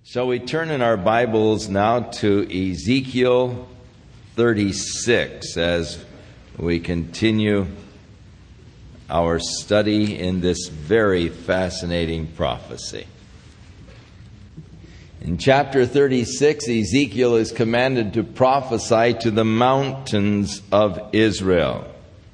Shall we turn in our Bibles now to Ezekiel 36 as we continue our study in this very fascinating prophecy. In chapter 36, Ezekiel is commanded to prophesy to the mountains of Israel.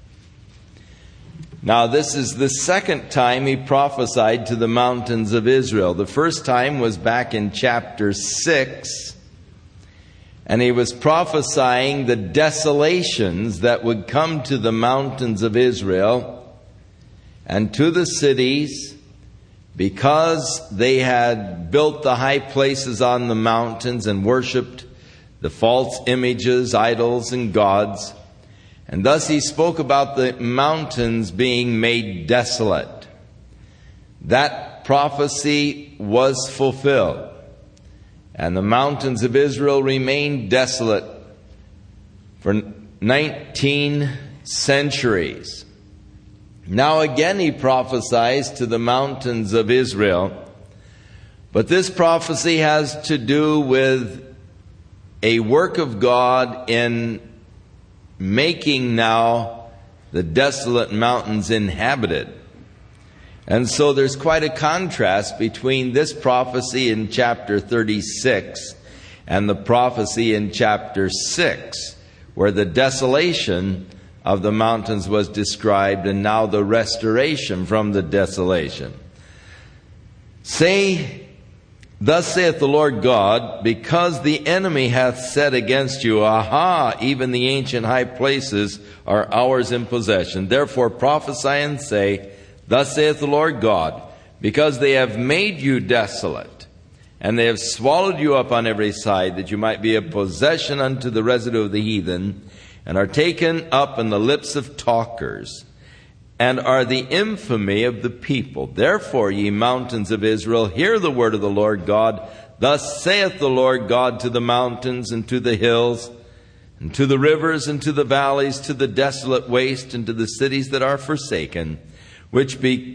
Now, this is the second time he prophesied to the mountains of Israel. The first time was back in chapter 6, and he was prophesying the desolations that would come to the mountains of Israel and to the cities because they had built the high places on the mountains and worshipped the false images, idols, and gods. And thus he spoke about the mountains being made desolate. That prophecy was fulfilled. And the mountains of Israel remained desolate for 19 centuries. Now again he prophesies to the mountains of Israel. But this prophecy has to do with a work of God in making now the desolate mountains inhabited. And so there's quite a contrast between this prophecy in chapter 36 and the prophecy in chapter 6, where the desolation of the mountains was described and now the restoration from the desolation. Thus saith the Lord God, because the enemy hath said against you, Aha, even the ancient high places are ours in possession. Therefore prophesy and say, Thus saith the Lord God, because they have made you desolate, and they have swallowed you up on every side, that you might be a possession unto the residue of the heathen, and are taken up in the lips of talkers, and are the infamy of the people. Therefore, ye mountains of Israel, hear the word of the Lord God. Thus saith the Lord God to the mountains and to the hills, and to the rivers and to the valleys, to the desolate waste, and to the cities that are forsaken, which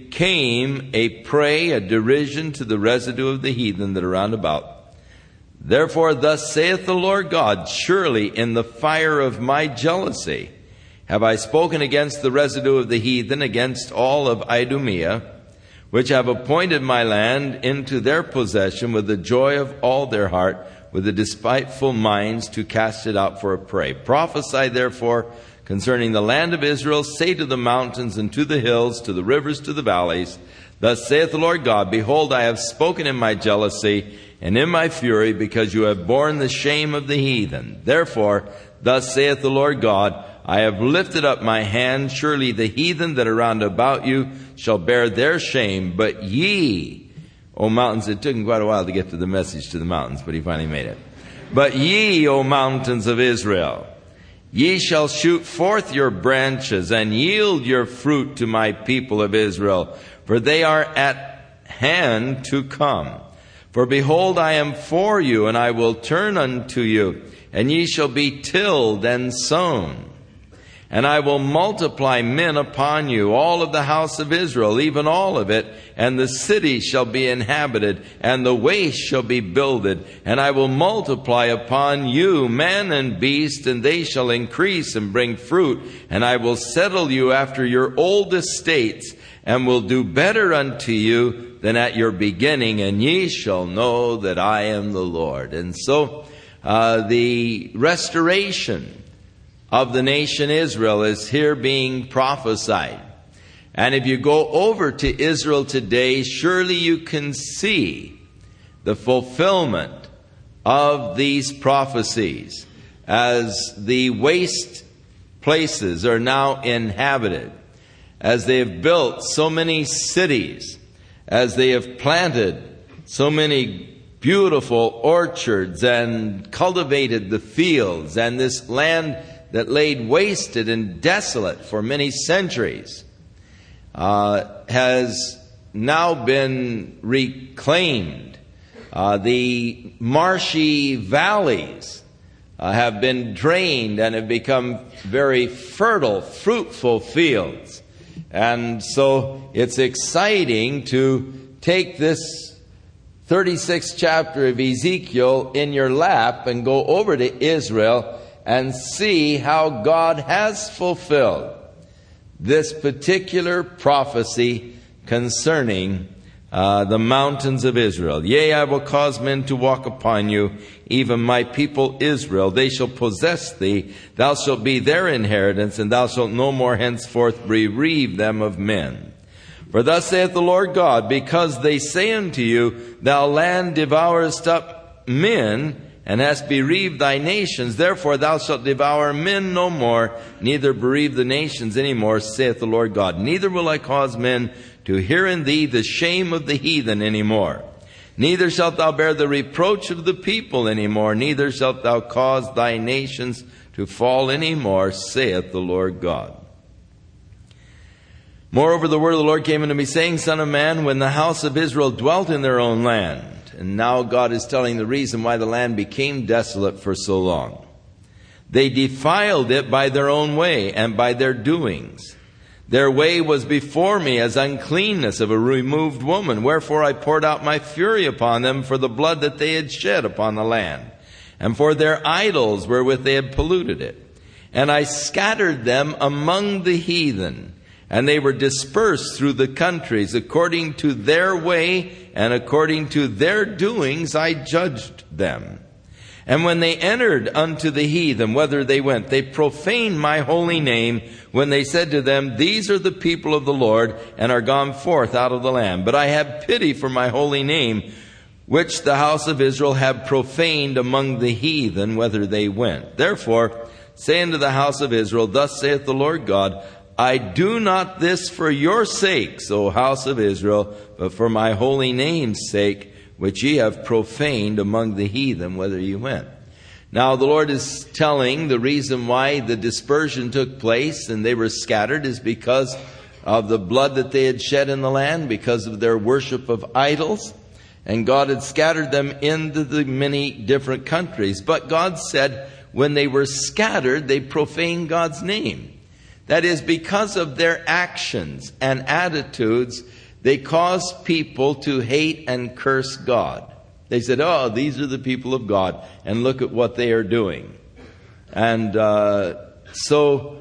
became a prey, a derision to the residue of the heathen that are round about. Therefore, thus saith the Lord God, surely in the fire of my jealousy have I spoken against the residue of the heathen, against all of Idumea, which have appointed my land into their possession with the joy of all their heart, with the despiteful minds to cast it out for a prey. Prophesy therefore concerning the land of Israel, say to the mountains and to the hills, to the rivers, to the valleys, Thus saith the Lord God, Behold, I have spoken in my jealousy and in my fury, because you have borne the shame of the heathen. Therefore, thus saith the Lord God, I have lifted up my hand. Surely the heathen that are round about you shall bear their shame. But ye, O mountains, it took him quite a while to get to the message to the mountains, but he finally made it. But ye, O mountains of Israel, ye shall shoot forth your branches and yield your fruit to my people of Israel, for they are at hand to come. For behold, I am for you, and I will turn unto you, and ye shall be tilled and sown. And I will multiply men upon you, all of the house of Israel, even all of it, and the city shall be inhabited, and the waste shall be builded. And I will multiply upon you man and beast, and they shall increase and bring fruit. And I will settle you after your old estates, and will do better unto you than at your beginning, and ye shall know that I am the Lord. And so the restoration of the nation Israel is here being prophesied. And if you go over to Israel today, surely you can see the fulfillment of these prophecies as the waste places are now inhabited, as they have built so many cities, as they have planted so many beautiful orchards and cultivated the fields, and this land that laid wasted and desolate for many centuries has now been reclaimed. The marshy valleys have been drained and have become very fertile, fruitful fields. And so it's exciting to take this 36th chapter of Ezekiel in your lap and go over to Israel and see how God has fulfilled this particular prophecy concerning the mountains of Israel. Yea, I will cause men to walk upon you, even my people Israel. They shall possess thee. Thou shalt be their inheritance, and thou shalt no more henceforth bereave them of men. For thus saith the Lord God, because they say unto you, thou land devourest up men, and hast bereaved thy nations, therefore thou shalt devour men no more, neither bereave the nations any more, saith the Lord God. Neither will I cause men to hear in thee the shame of the heathen any more. Neither shalt thou bear the reproach of the people any more, neither shalt thou cause thy nations to fall any more, saith the Lord God. Moreover, the word of the Lord came unto me, saying, Son of man, when the house of Israel dwelt in their own land, and now God is telling the reason why the land became desolate for so long. They defiled it by their own way and by their doings. Their way was before me as uncleanness of a removed woman. Wherefore I poured out my fury upon them for the blood that they had shed upon the land, and for their idols wherewith they had polluted it. And I scattered them among the heathen, and they were dispersed through the countries. According to their way and according to their doings I judged them. And when they entered unto the heathen, whither they went, they profaned my holy name, when they said to them, These are the people of the Lord, and are gone forth out of the land. But I have pity for my holy name, which the house of Israel have profaned among the heathen, whither they went. Therefore, say unto the house of Israel, Thus saith the Lord God, I do not this for your sakes, O house of Israel, but for my holy name's sake, which ye have profaned among the heathen, whither ye went. Now the Lord is telling the reason why the dispersion took place and they were scattered is because of the blood that they had shed in the land, because of their worship of idols. And God had scattered them into the many different countries. But God said when they were scattered, they profaned God's name. That is, because of their actions and attitudes, they caused people to hate and curse God. They said, oh, these are the people of God, and look at what they are doing. And so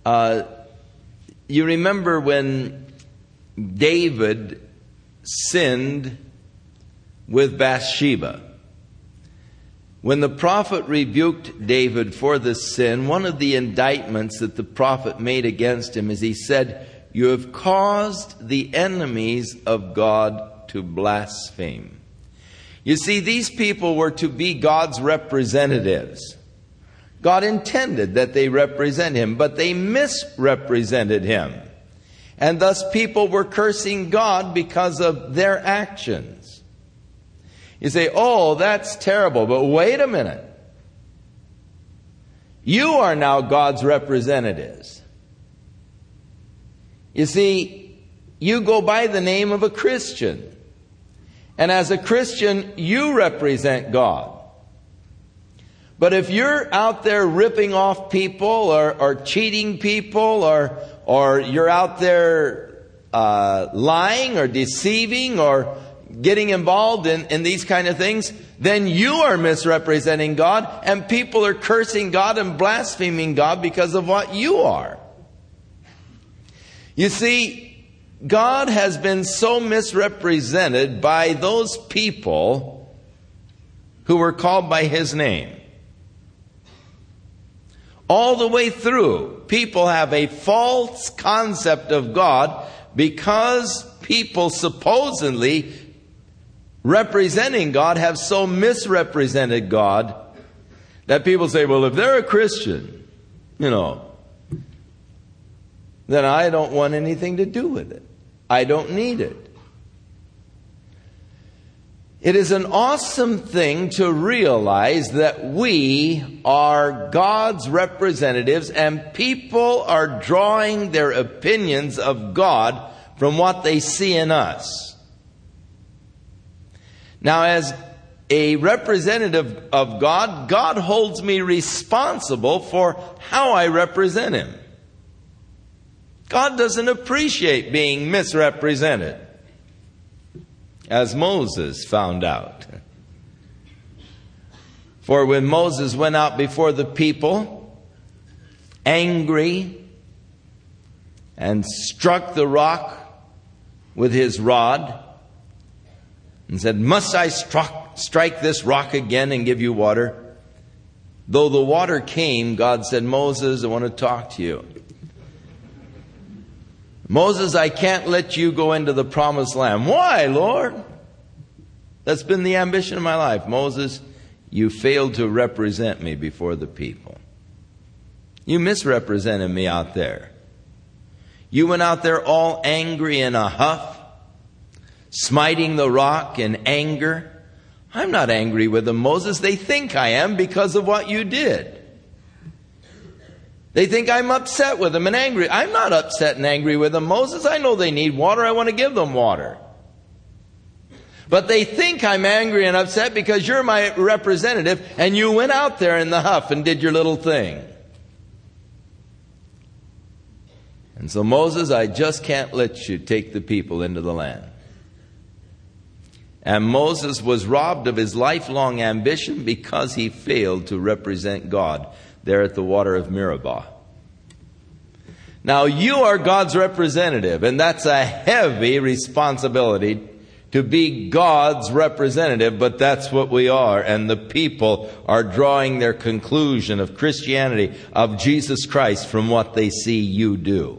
you remember when David sinned with Bathsheba. When the prophet rebuked David for this sin, one of the indictments that the prophet made against him is he said, you have caused the enemies of God to blaspheme. You see, these people were to be God's representatives. God intended that they represent Him, but they misrepresented Him. And thus people were cursing God because of their actions. You say, oh, that's terrible, but wait a minute. You are now God's representatives. You see, you go by the name of a Christian. And as a Christian, you represent God. But if you're out there ripping off people or cheating people or you're out there lying or deceiving or getting involved in these kind of things, then you are misrepresenting God, and people are cursing God and blaspheming God because of what you are. You see, God has been so misrepresented by those people who were called by His name. All the way through, people have a false concept of God because people supposedly representing God have so misrepresented God that people say, well, if they're a Christian, then I don't want anything to do with it. I don't need it. It is an awesome thing to realize that we are God's representatives and people are drawing their opinions of God from what they see in us. Now, as a representative of God, God holds me responsible for how I represent Him. God doesn't appreciate being misrepresented. as Moses found out. For when Moses went out before the people, angry, and struck the rock with his rod, and said, "Must I strike this rock again and give you water?" Though the water came, God said, "Moses, I want to talk to you. Moses, I can't let you go into the promised land." "Why, Lord?" "That's been the ambition of my life." "Moses, you failed to represent me before the people. You misrepresented me out there. You went out there all angry in a huff, smiting the rock in anger. I'm not angry with them, Moses. They think I am because of what you did. They think I'm upset with them and angry. I'm not upset and angry with them, Moses. I know they need water. I want to give them water. But they think I'm angry and upset because you're my representative and you went out there in the huff and did your little thing. And so, Moses, I just can't let you take the people into the land." And Moses was robbed of his lifelong ambition because he failed to represent God there at the water of Meribah. Now, you are God's representative, and that's a heavy responsibility to be God's representative, but that's what we are. And the people are drawing their conclusion of Christianity, of Jesus Christ, from what they see you do.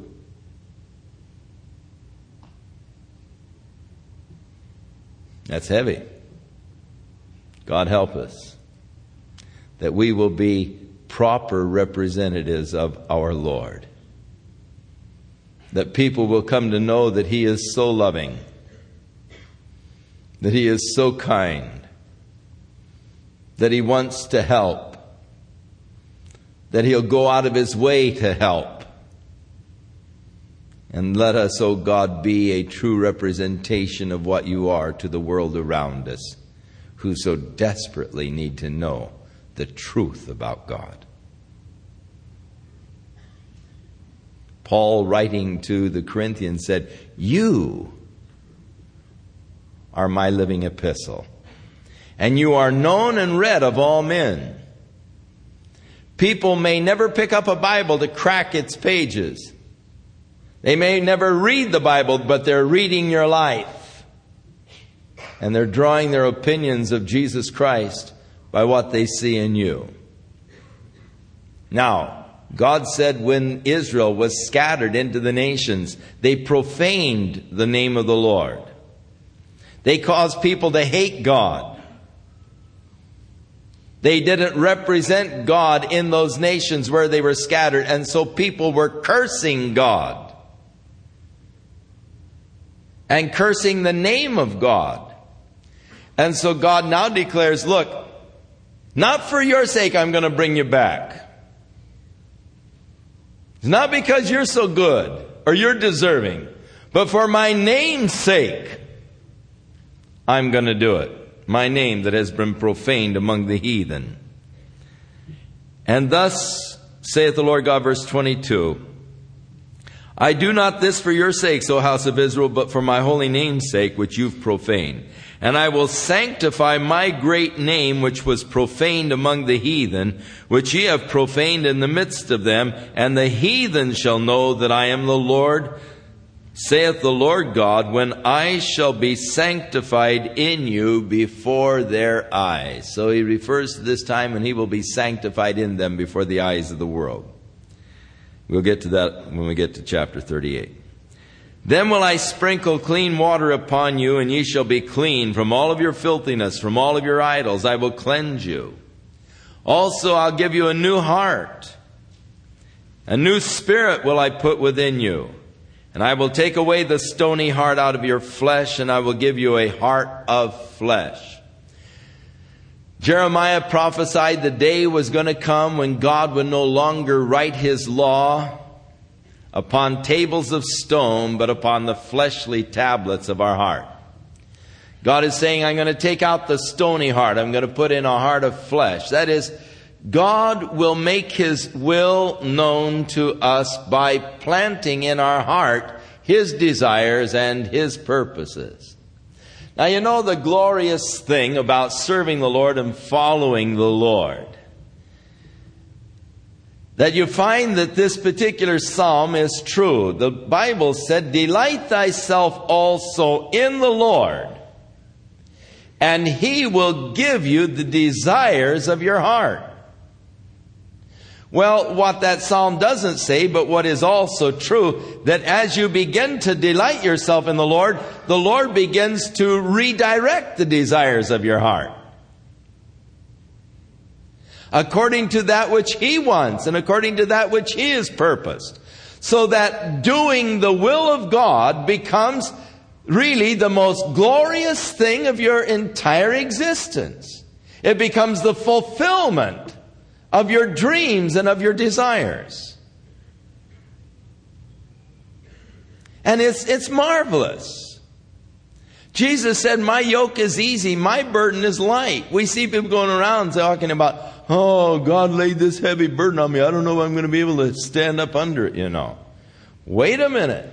That's heavy. God help us that we will be proper representatives of our Lord. That people will come to know that He is so loving, that He is so kind, that He wants to help, that He'll go out of His way to help. And let us, O God, be a true representation of what you are to the world around us, who so desperately need to know the truth about God. Paul, writing to the Corinthians, said, "You are my living epistle, and you are known and read of all men." People may never pick up a Bible to crack its pages. They may never read the Bible, but they're reading your life. And they're drawing their opinions of Jesus Christ by what they see in you. Now, God said when Israel was scattered into the nations, they profaned the name of the Lord. They caused people to hate God. They didn't represent God in those nations where they were scattered, and so people were cursing God and cursing the name of God. And so God now declares, "Look, not for your sake I'm going to bring you back. It's not because you're so good or you're deserving, but for my name's sake I'm going to do it. My name that has been profaned among the heathen." And thus saith the Lord God, verse 22, "I do not this for your sakes, O house of Israel, but for my holy name's sake, which you've profaned. And I will sanctify my great name, which was profaned among the heathen, which ye have profaned in the midst of them. And the heathen shall know that I am the Lord, saith the Lord God, when I shall be sanctified in you before their eyes." So he refers to this time when he will be sanctified in them before the eyes of the world. We'll get to that when we get to chapter 38. "Then will I sprinkle clean water upon you, and ye shall be clean from all of your filthiness, from all of your idols. I will cleanse you. Also I'll give you a new heart. A new spirit will I put within you. And I will take away the stony heart out of your flesh, and I will give you a heart of flesh." Jeremiah prophesied the day was going to come when God would no longer write His law upon tables of stone, but upon the fleshly tablets of our heart. God is saying, I'm going to take out the stony heart. I'm going to put in a heart of flesh. That is, God will make His will known to us by planting in our heart His desires and His purposes. Now, you know the glorious thing about serving the Lord and following the Lord, that you find that this particular psalm is true. The Bible said, "Delight thyself also in the Lord, and He will give you the desires of your heart." Well, what that psalm doesn't say, but what is also true, that as you begin to delight yourself in the Lord begins to redirect the desires of your heart according to that which He wants and according to that which He has purposed. So that doing the will of God becomes really the most glorious thing of your entire existence. It becomes the fulfillment of your dreams and of your desires. And it's marvelous. Jesus said, "My yoke is easy, my burden is light." We see people going around talking about, "Oh, God laid this heavy burden on me. I don't know if I'm going to be able to stand up under it, Wait a minute.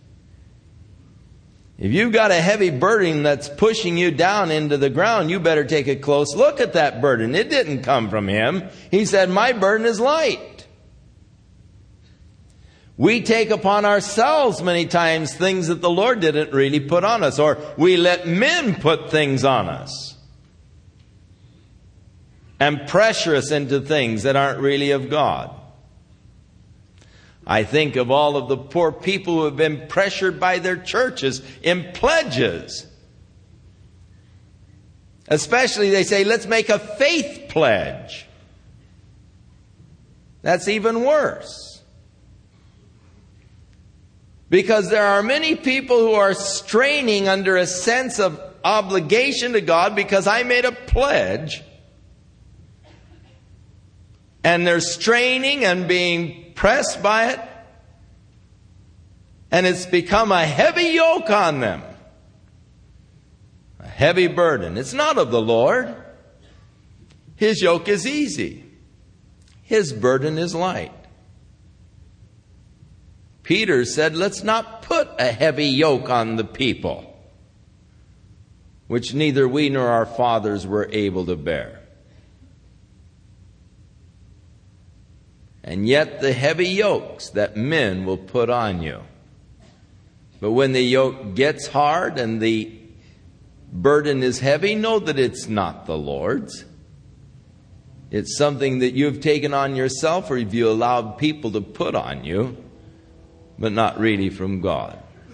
If you've got a heavy burden that's pushing you down into the ground, you better take a close look at that burden. It didn't come from Him. He said, "My burden is light." We take upon ourselves many times things that the Lord didn't really put on us, or we let men put things on us and pressure us into things that aren't really of God. I think of all of the poor people who have been pressured by their churches in pledges. Especially they say, "Let's make a faith pledge." That's even worse. Because there are many people who are straining under a sense of obligation to God because I made a pledge. And they're straining and being pressed by it. And it's become a heavy yoke on them. A heavy burden. It's not of the Lord. His yoke is easy. His burden is light. Peter said, "Let's not put a heavy yoke on the people, which neither we nor our fathers were able to bear." And yet the heavy yokes that men will put on you. But when the yoke gets hard and the burden is heavy, know that it's not the Lord's. It's something that you've taken on yourself, or if you allowed people to put on you, but not really from God.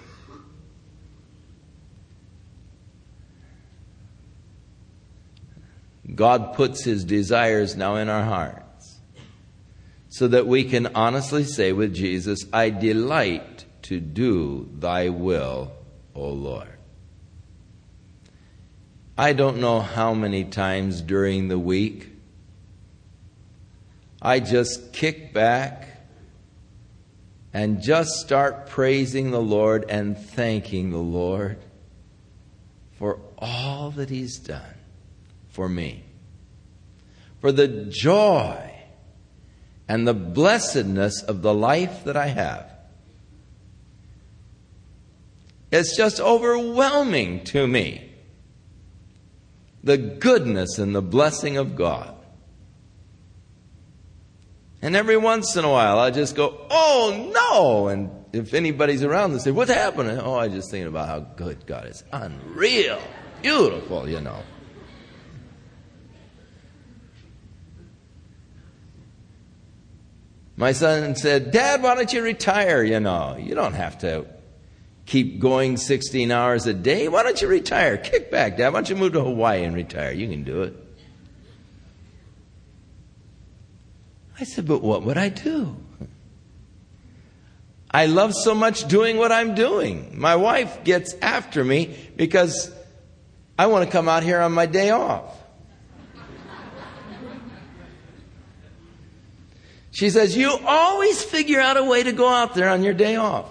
God puts His desires now in our hearts, so that we can honestly say with Jesus, "I delight to do thy will, O Lord." I don't know how many times during the week I just kick back and just start praising the Lord and thanking the Lord for all that He's done for me, for the joy and the blessedness of the life that I have. It's just overwhelming to me, the goodness and the blessing of God. And every once in a while I just go, "Oh no!" And if anybody's around, they say, "What's happening?" "Oh, I'm just thinking about how good God is. Unreal. Beautiful, My son said, "Dad, why don't you retire? You don't have to keep going 16 hours a day. Why don't you retire? Kick back, Dad. Why don't you move to Hawaii and retire? You can do it." I said, "But what would I do? I love so much doing what I'm doing. My wife gets after me because I want to come out here on my day off. She says, "You always figure out a way to go out there on your day off."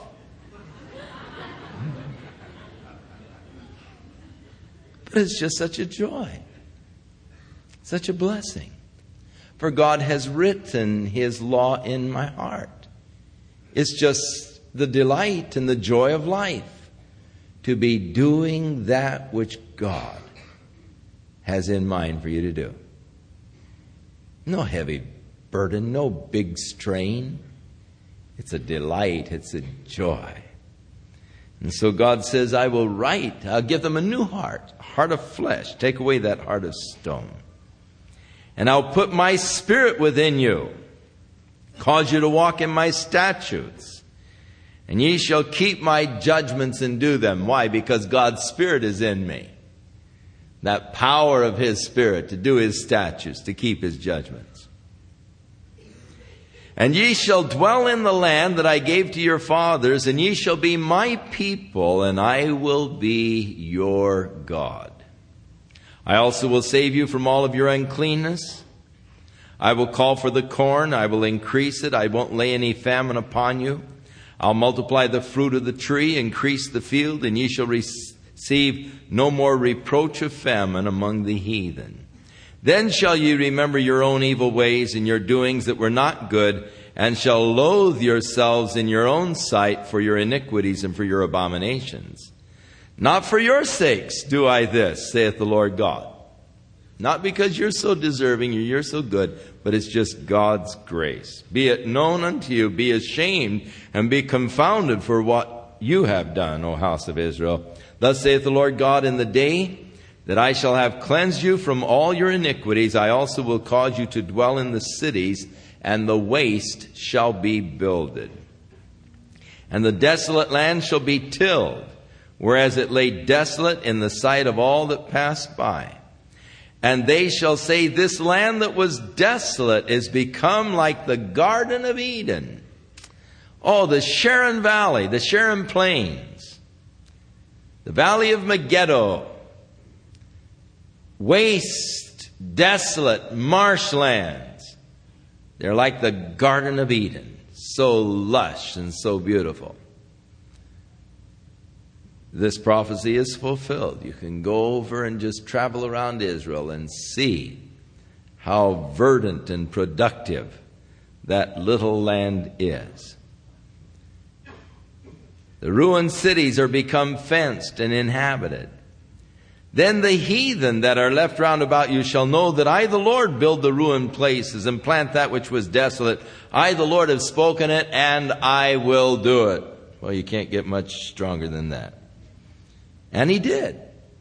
But it's just such a joy. Such a blessing. For God has written His law in my heart. It's just the delight and the joy of life to be doing that which God has in mind for you to do. No heavy burden, no big strain. It's a delight, it's a joy. And so God says, I will write, I'll give them a new heart, a heart of flesh, take away that heart of stone. And I'll put my spirit within you, cause you to walk in my statutes. And ye shall keep my judgments and do them. Why? Because God's Spirit is in me. That power of His Spirit to do His statutes, to keep His judgments. And ye shall dwell in the land that I gave to your fathers, and ye shall be my people, and I will be your God. I also will save you from all of your uncleanness. I will call for the corn, I will increase it, I won't lay any famine upon you. I'll multiply the fruit of the tree, increase the field, and ye shall receive no more reproach of famine among the heathen. Then shall ye remember your own evil ways and your doings that were not good, and shall loathe yourselves in your own sight for your iniquities and for your abominations. Not for your sakes do I this, saith the Lord God. Not because you're so deserving or you're so good, but it's just God's grace. Be it known unto you, be ashamed and be confounded for what you have done, O house of Israel. Thus saith the Lord God, in the day that I shall have cleansed you from all your iniquities, I also will cause you to dwell in the cities, and the waste shall be builded. And the desolate land shall be tilled, whereas it lay desolate in the sight of all that passed by. And they shall say, this land that was desolate is become like the Garden of Eden. Oh, the Sharon Valley, the Sharon Plains, the Valley of Megiddo, waste, desolate marshlands. They're like the Garden of Eden, so lush and so beautiful. This prophecy is fulfilled. You can go over and just travel around Israel and see how verdant and productive that little land is. The ruined cities are become fenced and inhabited. Then the heathen that are left round about you shall know that I, the Lord, build the ruined places and plant that which was desolate. I, the Lord, have spoken it, and I will do it. Well, you can't get much stronger than that. And He did.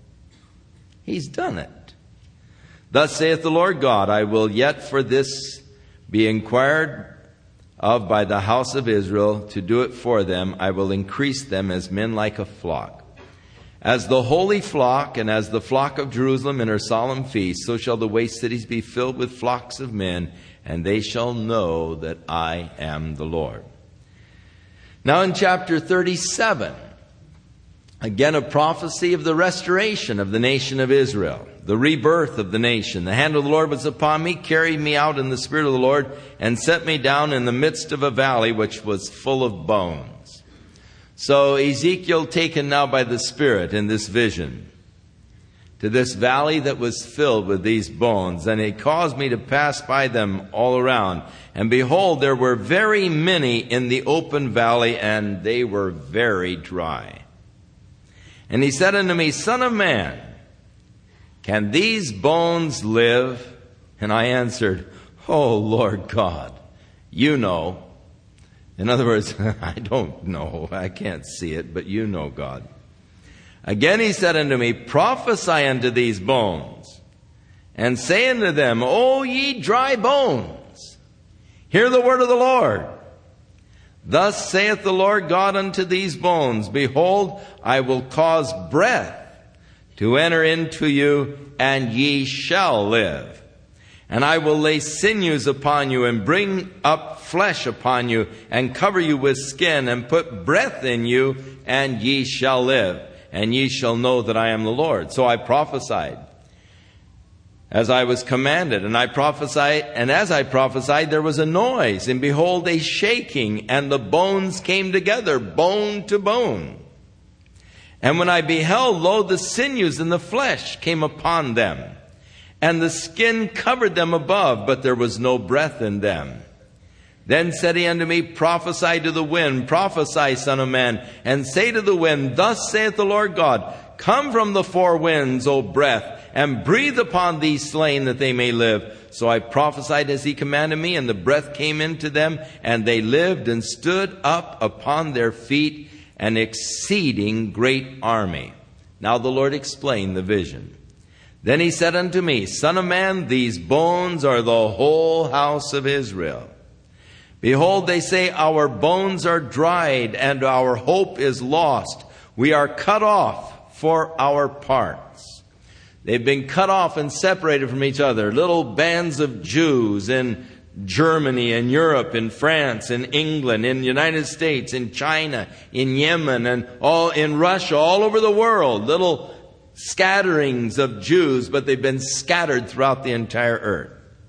He's done it. Thus saith the Lord God, I will yet for this be inquired of by the house of Israel, to do it for them. I will increase them as men like a flock. As the holy flock and as the flock of Jerusalem in her solemn feast, so shall the waste cities be filled with flocks of men, and they shall know that I am the Lord. Now in chapter 37, again, a prophecy of the restoration of the nation of Israel, the rebirth of the nation. The hand of the Lord was upon me, carried me out in the Spirit of the Lord, and set me down in the midst of a valley which was full of bones. So Ezekiel, taken now by the Spirit in this vision, to this valley that was filled with these bones, and He caused me to pass by them all around. And behold, there were very many in the open valley, and they were very dry. And He said unto me, Son of man, can these bones live? And I answered, O Lord God, you know. In other words, I don't know, I can't see it, but you know, God. Again He said unto me, prophesy unto these bones, and say unto them, O ye dry bones, hear the word of the Lord. Thus saith the Lord God unto these bones, behold, I will cause breath to enter into you, and ye shall live. And I will lay sinews upon you, and bring up flesh upon you, and cover you with skin, and put breath in you, and ye shall live. And ye shall know that I am the Lord. So I prophesied, as I was commanded, and I prophesied, and as I prophesied, there was a noise, and behold, a shaking, and the bones came together, bone to bone. And when I beheld, lo, the sinews and the flesh came upon them, and the skin covered them above, but there was no breath in them. Then said he unto me, prophesy to the wind, prophesy, son of man, and say to the wind, thus saith the Lord God, come from the four winds, O breath, and breathe upon these slain that they may live. So I prophesied as he commanded me, and the breath came into them, and they lived and stood up upon their feet, an exceeding great army. Now the Lord explained the vision. Then he said unto me, Son of man, these bones are the whole house of Israel. Behold, they say, our bones are dried, and our hope is lost. We are cut off for our parts. They've been cut off and separated from each other. Little bands of Jews in Germany, in Europe, in France, in England, in the United States, in China, in Yemen, and all in Russia, all over the world. Little scatterings of Jews, but they've been scattered throughout the entire earth.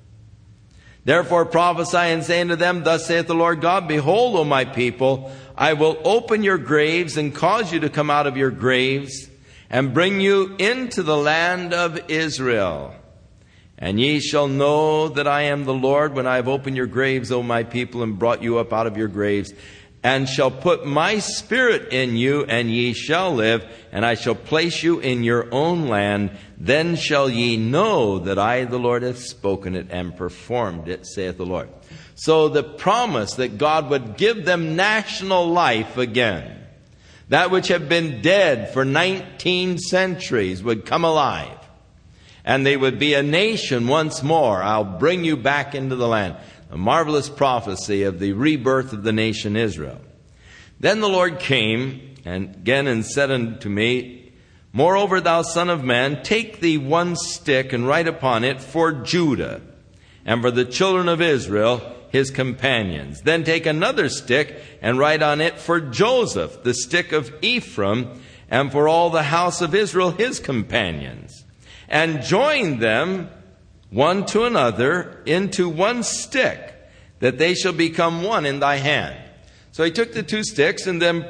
Therefore prophesy and say unto them, thus saith the Lord God, behold, O my people, I will open your graves and cause you to come out of your graves and bring you into the land of Israel. And ye shall know that I am the Lord when I have opened your graves, O my people, and brought you up out of your graves, and shall put my spirit in you, and ye shall live, and I shall place you in your own land. Then shall ye know that I, the Lord, have spoken it and performed it, saith the Lord. So the promise that God would give them national life again, that which had been dead for 19 centuries, would come alive. And they would be a nation once more. I'll bring you back into the land. A marvelous prophecy of the rebirth of the nation Israel. Then the Lord came and again and said unto me, moreover, thou son of man, take thee one stick and write upon it for Judah and for the children of Israel, his companions. Then take another stick and write on it for Joseph, the stick of Ephraim, and for all the house of Israel, his companions. And join them one to another into one stick, that they shall become one in thy hand. So he took the two sticks and then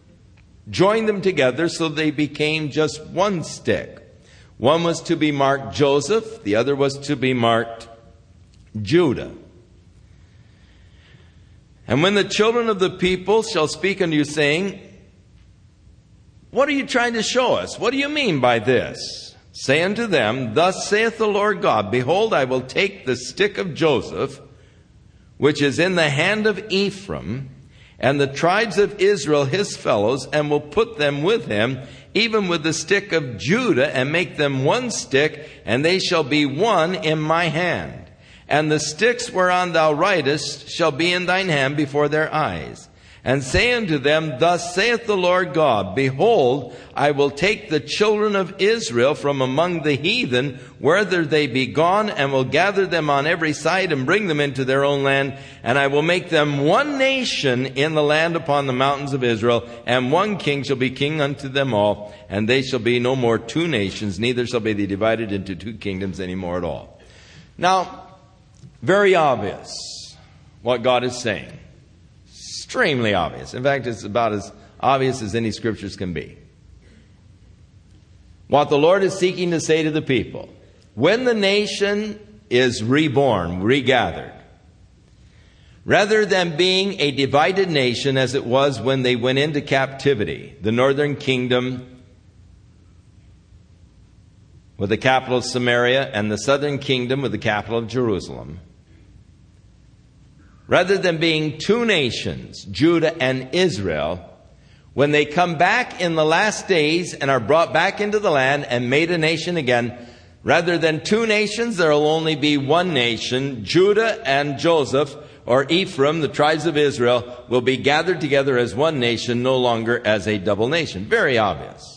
joined them together so they became just one stick. One was to be marked Joseph, the other was to be marked Judah. And when the children of the people shall speak unto you, saying, what are you trying to show us? What do you mean by this? Say unto them, thus saith the Lord God, behold, I will take the stick of Joseph, which is in the hand of Ephraim, and the tribes of Israel his fellows, and will put them with him, even with the stick of Judah, and make them one stick, and they shall be one in my hand. And the sticks whereon thou writest shall be in thine hand before their eyes. And say unto them, thus saith the Lord God, behold, I will take the children of Israel from among the heathen, whither they be gone, and will gather them on every side, and bring them into their own land. And I will make them one nation in the land upon the mountains of Israel, and one king shall be king unto them all. And they shall be no more two nations, neither shall be they divided into two kingdoms any more at all. Now, very obvious what God is saying. Extremely obvious. In fact, it's about as obvious as any scriptures can be. What the Lord is seeking to say to the people, when the nation is reborn, regathered, rather than being a divided nation as it was when they went into captivity, the northern kingdom with the capital of Samaria and the southern kingdom with the capital of Jerusalem, rather than being two nations, Judah and Israel, when they come back in the last days and are brought back into the land and made a nation again, rather than two nations, there will only be one nation. Judah and Joseph, or Ephraim, the tribes of Israel, will be gathered together as one nation, no longer as a double nation. Very obvious.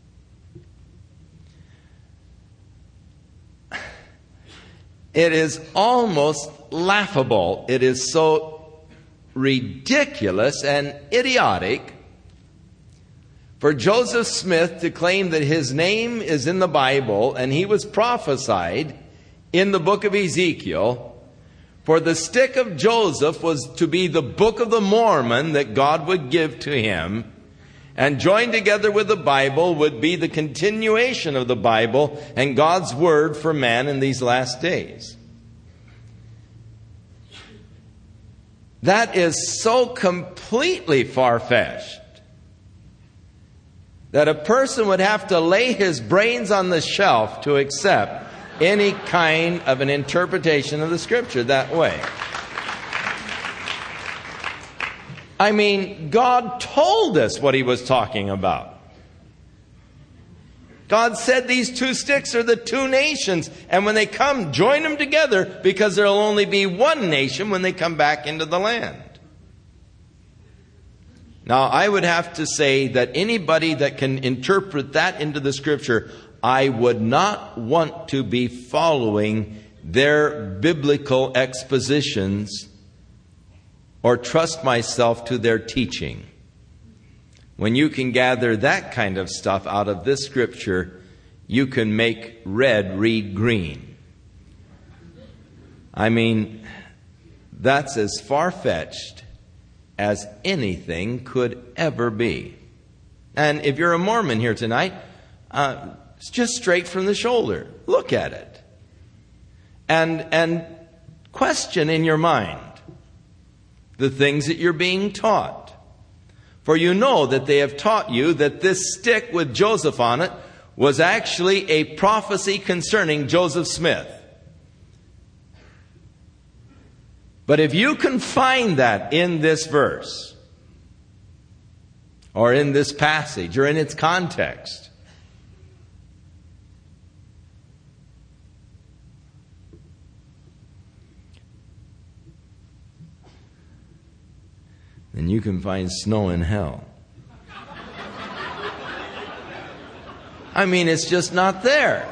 It is almost laughable. It is so ridiculous and idiotic for Joseph Smith to claim that his name is in the Bible and he was prophesied in the book of Ezekiel, for the stick of Joseph was to be the book of the Mormon that God would give to him, and joined together with the Bible would be the continuation of the Bible and God's word for man in these last days. That is so completely far-fetched that a person would have to lay his brains on the shelf to accept any kind of an interpretation of the Scripture that way. I mean, God told us what He was talking about. God said these two sticks are the two nations, and when they come, join them together, because there will only be one nation when they come back into the land. Now, I would have to say that anybody that can interpret that into the Scripture, I would not want to be following their biblical expositions or trust myself to their teaching. When you can gather that kind of stuff out of this Scripture, you can make red read green. I mean, that's as far-fetched as anything could ever be. And if you're a Mormon here tonight, it's just straight from the shoulder. Look at it. And question in your mind the things that you're being taught. For you know that they have taught you that this stick with Joseph on it was actually a prophecy concerning Joseph Smith. But if you can find that in this verse, or in this passage, or in its context, then you can find snow in hell. I mean, it's just not there.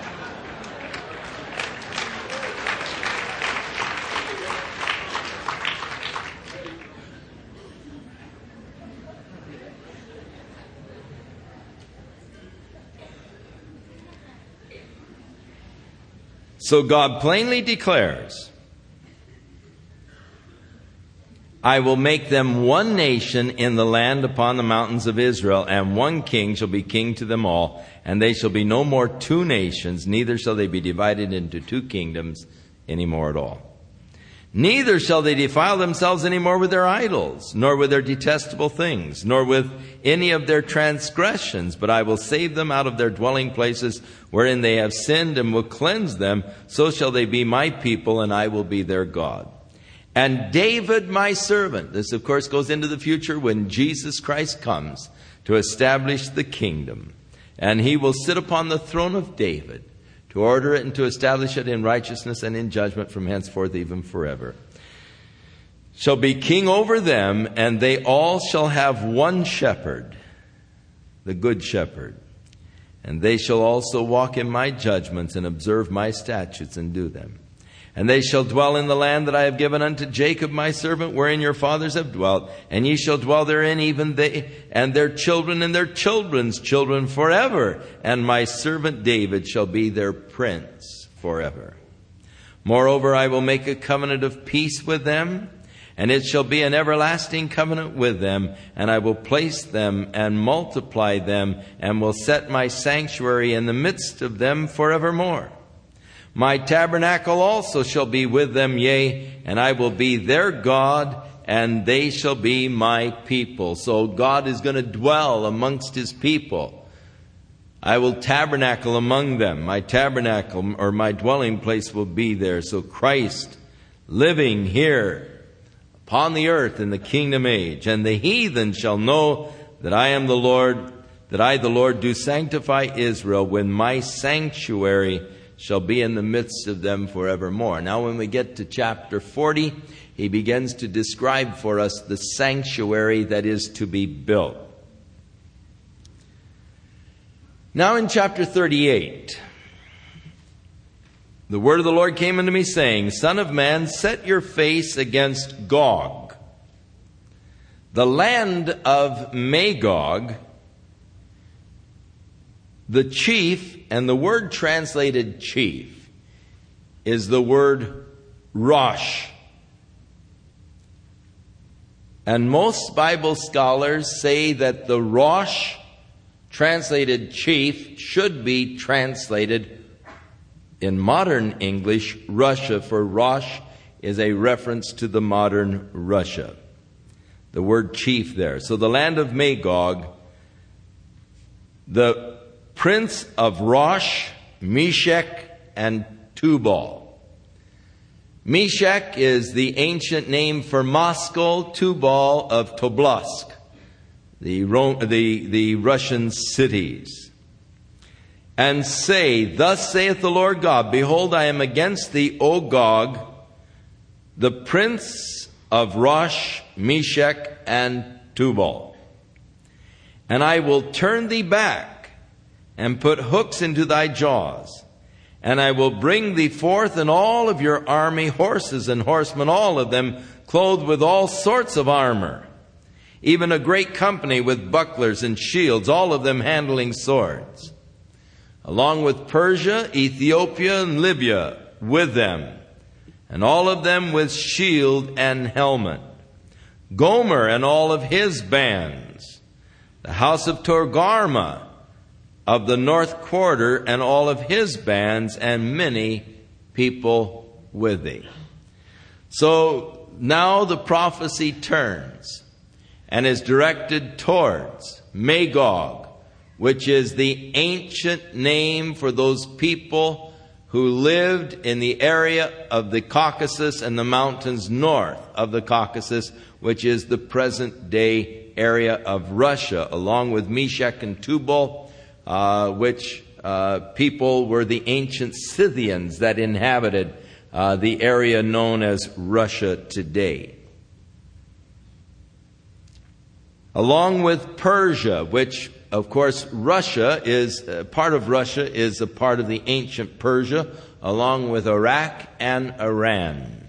So God plainly declares, I will make them one nation in the land upon the mountains of Israel, and one king shall be king to them all, and they shall be no more two nations, neither shall they be divided into two kingdoms any more at all. Neither shall they defile themselves any more with their idols, nor with their detestable things, nor with any of their transgressions, but I will save them out of their dwelling places wherein they have sinned, and will cleanse them. So shall they be my people, and I will be their God. And David, my servant, this of course goes into the future when Jesus Christ comes to establish the kingdom. And He will sit upon the throne of David to order it and to establish it in righteousness and in judgment from henceforth even forever. Shall be king over them, and they all shall have one shepherd, the good shepherd. And they shall also walk in my judgments and observe my statutes and do them. And they shall dwell in the land that I have given unto Jacob my servant, wherein your fathers have dwelt. And ye shall dwell therein, even they and their children's children forever. And my servant David shall be their prince forever. Moreover, I will make a covenant of peace with them, and it shall be an everlasting covenant with them. And I will place them and multiply them, and will set my sanctuary in the midst of them forevermore. My tabernacle also shall be with them, yea, and I will be their God, and they shall be my people. So God is going to dwell amongst His people. I will tabernacle among them. My tabernacle, or my dwelling place, will be there. So Christ living here upon the earth in the kingdom age. And the heathen shall know that I am the Lord, that I, the Lord, do sanctify Israel, when my sanctuary shall be in the midst of them forevermore. Now when we get to chapter 40, he begins to describe for us the sanctuary that is to be built. Now in chapter 38, the word of the Lord came unto me, saying, Son of man, set your face against Gog, the land of Magog, the chief. And the word translated chief is the word Rosh. And most Bible scholars say that the Rosh, translated chief, should be translated in modern English Russia, for Rosh is a reference to the modern Russia. The word chief there. So the land of Magog, the prince of Rosh, Meshech, and Tubal. Meshech is the ancient name for Moscow, Tubal of Tobolsk, the Russian cities. And say, thus saith the Lord God, behold, I am against thee, O Gog, the prince of Rosh, Meshech, and Tubal. And I will turn thee back, and put hooks into thy jaws. And I will bring thee forth in all of your army, horses and horsemen, all of them clothed with all sorts of armor, even a great company with bucklers and shields, all of them handling swords, along with Persia, Ethiopia, and Libya with them, and all of them with shield and helmet. Gomer and all of his bands, the house of Togarmah of the north quarter and all of his bands, and many people with thee. So now the prophecy turns and is directed towards Magog, which is the ancient name for those people who lived in the area of the Caucasus and the mountains north of the Caucasus, which is the present day area of Russia, along with Meshech and Tubal, which people were the ancient Scythians that inhabited the area known as Russia today. Along with Persia, which of course Russia is part of Russia is a part of the ancient Persia, along with Iraq and Iran.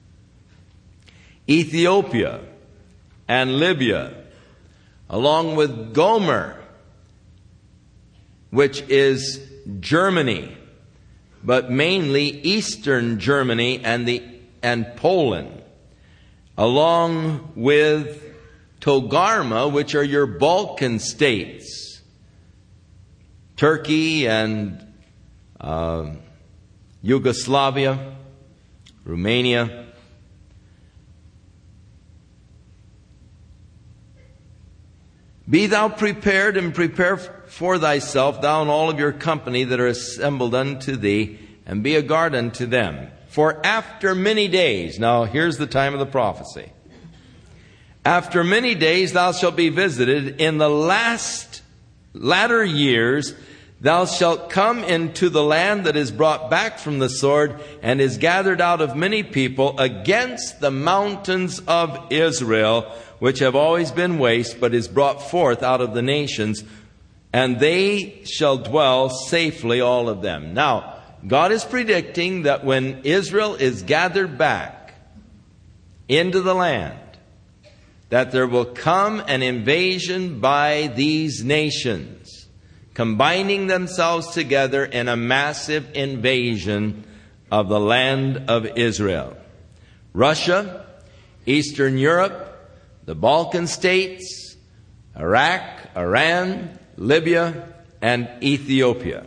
Ethiopia and Libya, along with Gomer, which is Germany, but mainly Eastern Germany and Poland, along with Togarmah, which are your Balkan states, Turkey and Yugoslavia, Romania. Be thou prepared, and prepare for thyself, thou and all of your company that are assembled unto thee, and be a guard unto them. For after many days, now here's the time of the prophecy. After many days thou shalt be visited. In the latter years thou shalt come into the land that is brought back from the sword, and is gathered out of many people, against the mountains of Israel, which have always been waste, but is brought forth out of the nations, and they shall dwell safely, all of them. Now, God is predicting that when Israel is gathered back into the land, that there will come an invasion by these nations, combining themselves together in a massive invasion of the land of Israel. Russia, Eastern Europe, the Balkan states, Iraq, Iran, Libya, and Ethiopia.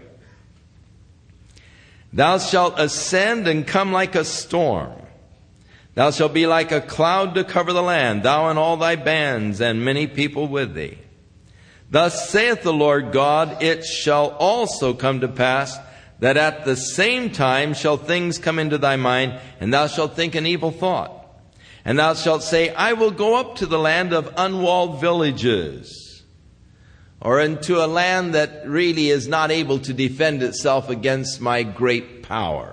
Thou shalt ascend and come like a storm. Thou shalt be like a cloud to cover the land, thou and all thy bands, and many people with thee. Thus saith the Lord God, it shall also come to pass that at the same time shall things come into thy mind, and thou shalt think an evil thought. And thou shalt say, I will go up to the land of unwalled villages, or into a land that really is not able to defend itself against my great power.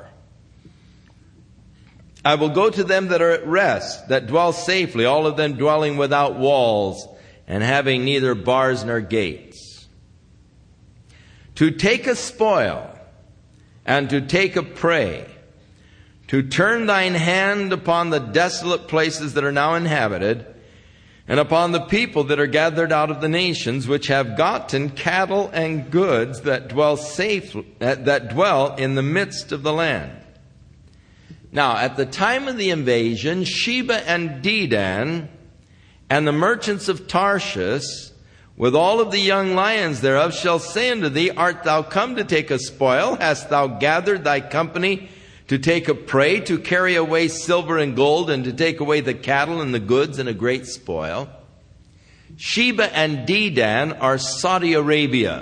I will go to them that are at rest, that dwell safely, all of them dwelling without walls, and having neither bars nor gates. To take a spoil, and to take a prey, to turn thine hand upon the desolate places that are now inhabited, and upon the people that are gathered out of the nations, which have gotten cattle and goods that dwell in the midst of the land. Now, at the time of the invasion, Sheba and Dedan and the merchants of Tarshish, with all of the young lions thereof, shall say unto thee, art thou come to take a spoil? Hast thou gathered thy company to take a prey, to carry away silver and gold, and to take away the cattle and the goods and a great spoil. Sheba and Dedan are Saudi Arabia.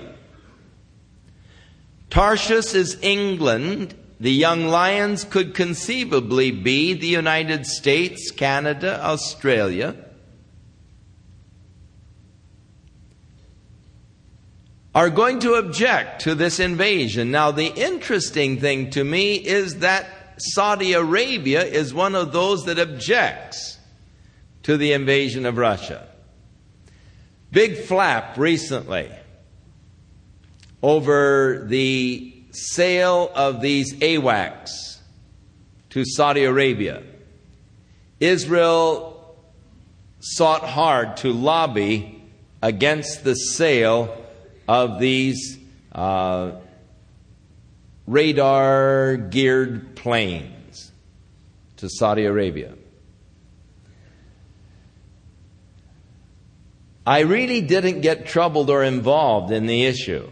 Tarshish is England. The young lions could conceivably be the United States, Canada, Australia. Are going to object to this invasion. Now, the interesting thing to me is that Saudi Arabia is one of those that objects to the invasion of Russia. Big flap recently over the sale of these AWACS to Saudi Arabia. Israel sought hard to lobby against the sale of these radar-geared planes to Saudi Arabia. I really didn't get troubled or involved in the issue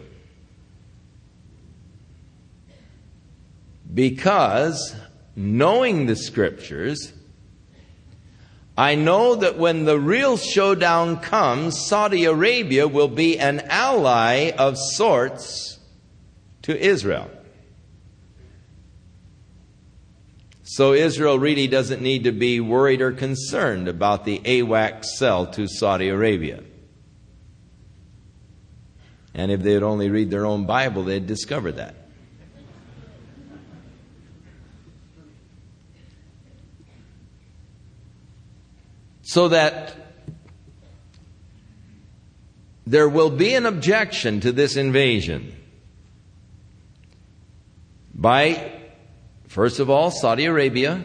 because, knowing the Scriptures, I know that when the real showdown comes, Saudi Arabia will be an ally of sorts to Israel. So Israel really doesn't need to be worried or concerned about the AWACS sell to Saudi Arabia. And if they'd only read their own Bible, they'd discover that. So that there will be an objection to this invasion by, first of all, Saudi Arabia,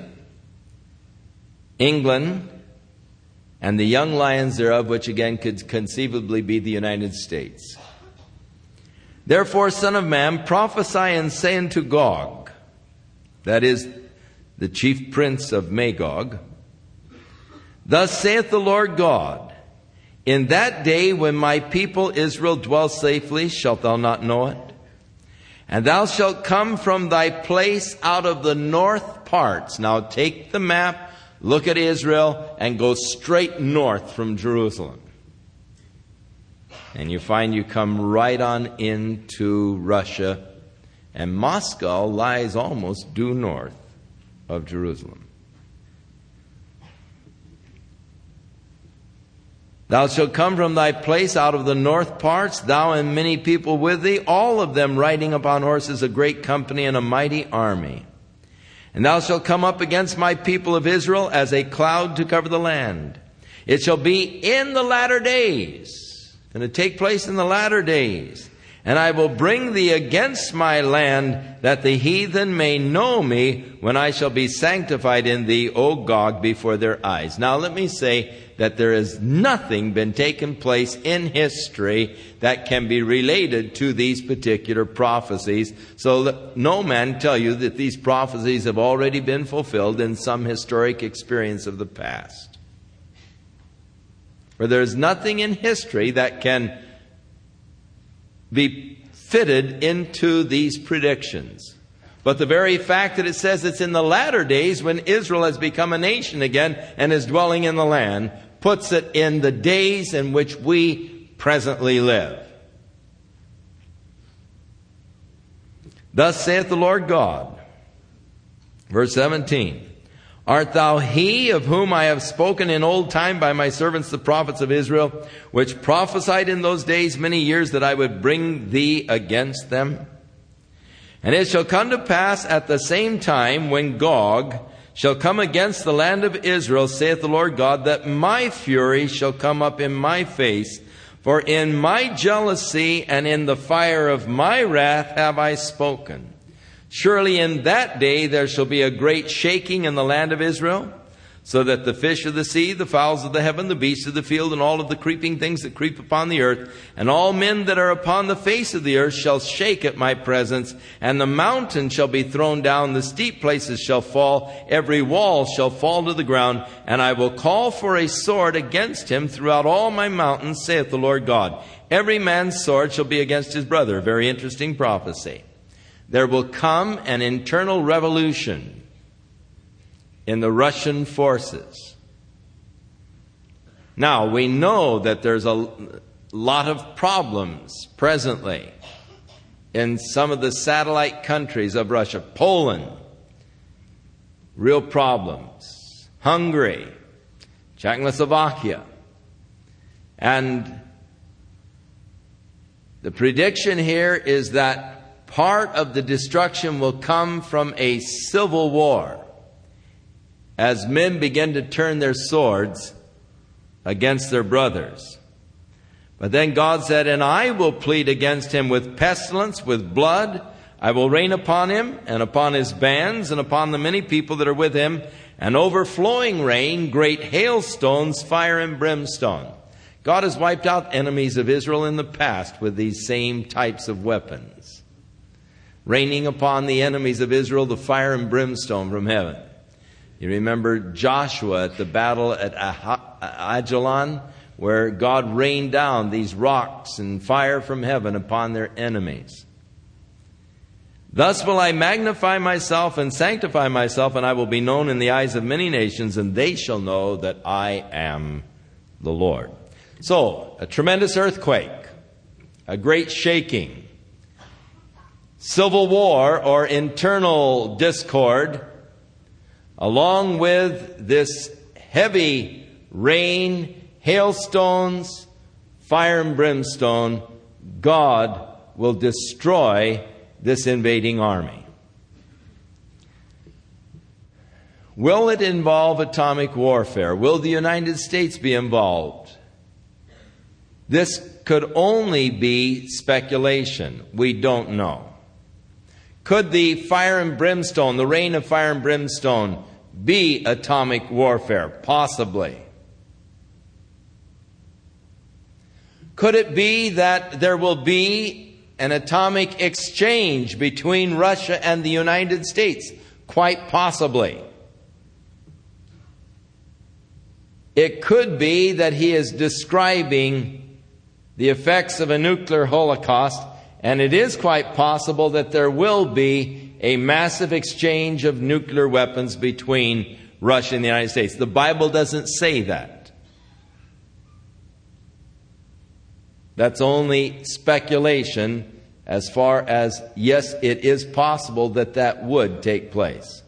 England, and the young lions thereof, which again could conceivably be the United States. Therefore, Son of man, prophesy and say unto Gog, that is, the chief prince of Magog, thus saith the Lord God, in that day when my people Israel dwell safely, shalt thou not know it? And thou shalt come from thy place out of the north parts. Now take the map, look at Israel, and go straight north from Jerusalem. And you find you come right on into Russia, and Moscow lies almost due north of Jerusalem. Thou shalt come from thy place out of the north parts, thou and many people with thee, all of them riding upon horses, a great company and a mighty army. And thou shalt come up against my people of Israel as a cloud to cover the land. It shall be in the latter days. It's going to take place in the latter days. And I will bring thee against my land, that the heathen may know me, when I shall be sanctified in thee, O Gog, before their eyes. Now let me say that there has nothing been taken place in history that can be related to these particular prophecies. So let no man tell you that these prophecies have already been fulfilled in some historic experience of the past. For there is nothing in history that can be fitted into these predictions. But the very fact that it says it's in the latter days when Israel has become a nation again and is dwelling in the land puts it in the days in which we presently live. Thus saith the Lord God, verse 17, Art thou he of whom I have spoken in old time by my servants the prophets of Israel, which prophesied in those days many years that I would bring thee against them? And it shall come to pass at the same time when Gog shall come against the land of Israel, saith the Lord God, that my fury shall come up in my face, for in my jealousy and in the fire of my wrath have I spoken. Surely in that day there shall be a great shaking in the land of Israel, so that the fish of the sea, the fowls of the heaven, the beasts of the field, and all of the creeping things that creep upon the earth, and all men that are upon the face of the earth shall shake at my presence, and the mountain shall be thrown down, the steep places shall fall, every wall shall fall to the ground, and I will call for a sword against him throughout all my mountains, saith the Lord God. Every man's sword shall be against his brother. Very interesting prophecy. there will come an internal revolution in the Russian forces. Now, we know that there's a lot of problems presently in some of the satellite countries of Russia. Poland, real problems. Hungary, Czechoslovakia. And the prediction here is that part of the destruction will come from a civil war as men begin to turn their swords against their brothers. But then God said, and I will plead against him with pestilence, with blood. I will rain upon him and upon his bands and upon the many people that are with him, an overflowing rain, great hailstones, fire and brimstone. God has wiped out enemies of Israel in the past with these same types of weapons. Raining upon the enemies of Israel the fire and brimstone from heaven. You remember Joshua at the battle at Ajalon, where God rained down these rocks and fire from heaven upon their enemies. Thus will I magnify myself and sanctify myself, and I will be known in the eyes of many nations, and they shall know that I am the Lord. So, a tremendous earthquake, a great shaking, civil war or internal discord, along with this heavy rain, hailstones, fire and brimstone. God will destroy this invading army. Will it involve atomic warfare? Will the United States be involved? This could only be speculation. We don't know. Could the fire and brimstone, the rain of fire and brimstone, be atomic warfare? Possibly. Could it be that there will be an atomic exchange between Russia and the United States? Quite possibly. It could be that he is describing the effects of a nuclear holocaust, and it is quite possible that there will be a massive exchange of nuclear weapons between Russia and the United States. The Bible doesn't say that. That's only speculation as far as, yes, it is possible that that would take place.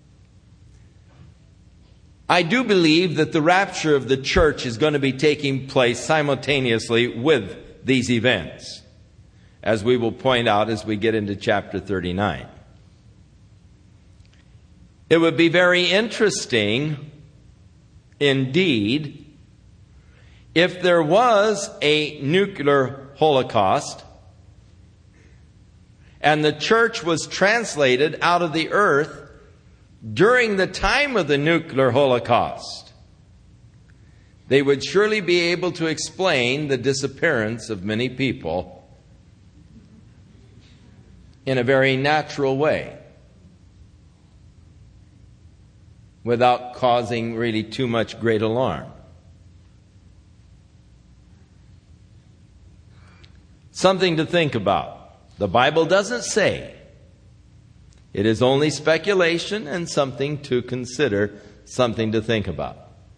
I do believe that the rapture of the church is going to be taking place simultaneously with these events, as we will point out as we get into chapter 39. It would be very interesting indeed if there was a nuclear holocaust and the church was translated out of the earth during the time of the nuclear holocaust. They would surely be able to explain the disappearance of many people in a very natural way, without causing really too much great alarm. Something to think about. The Bible doesn't say. It is only speculation and something to consider, something to think about.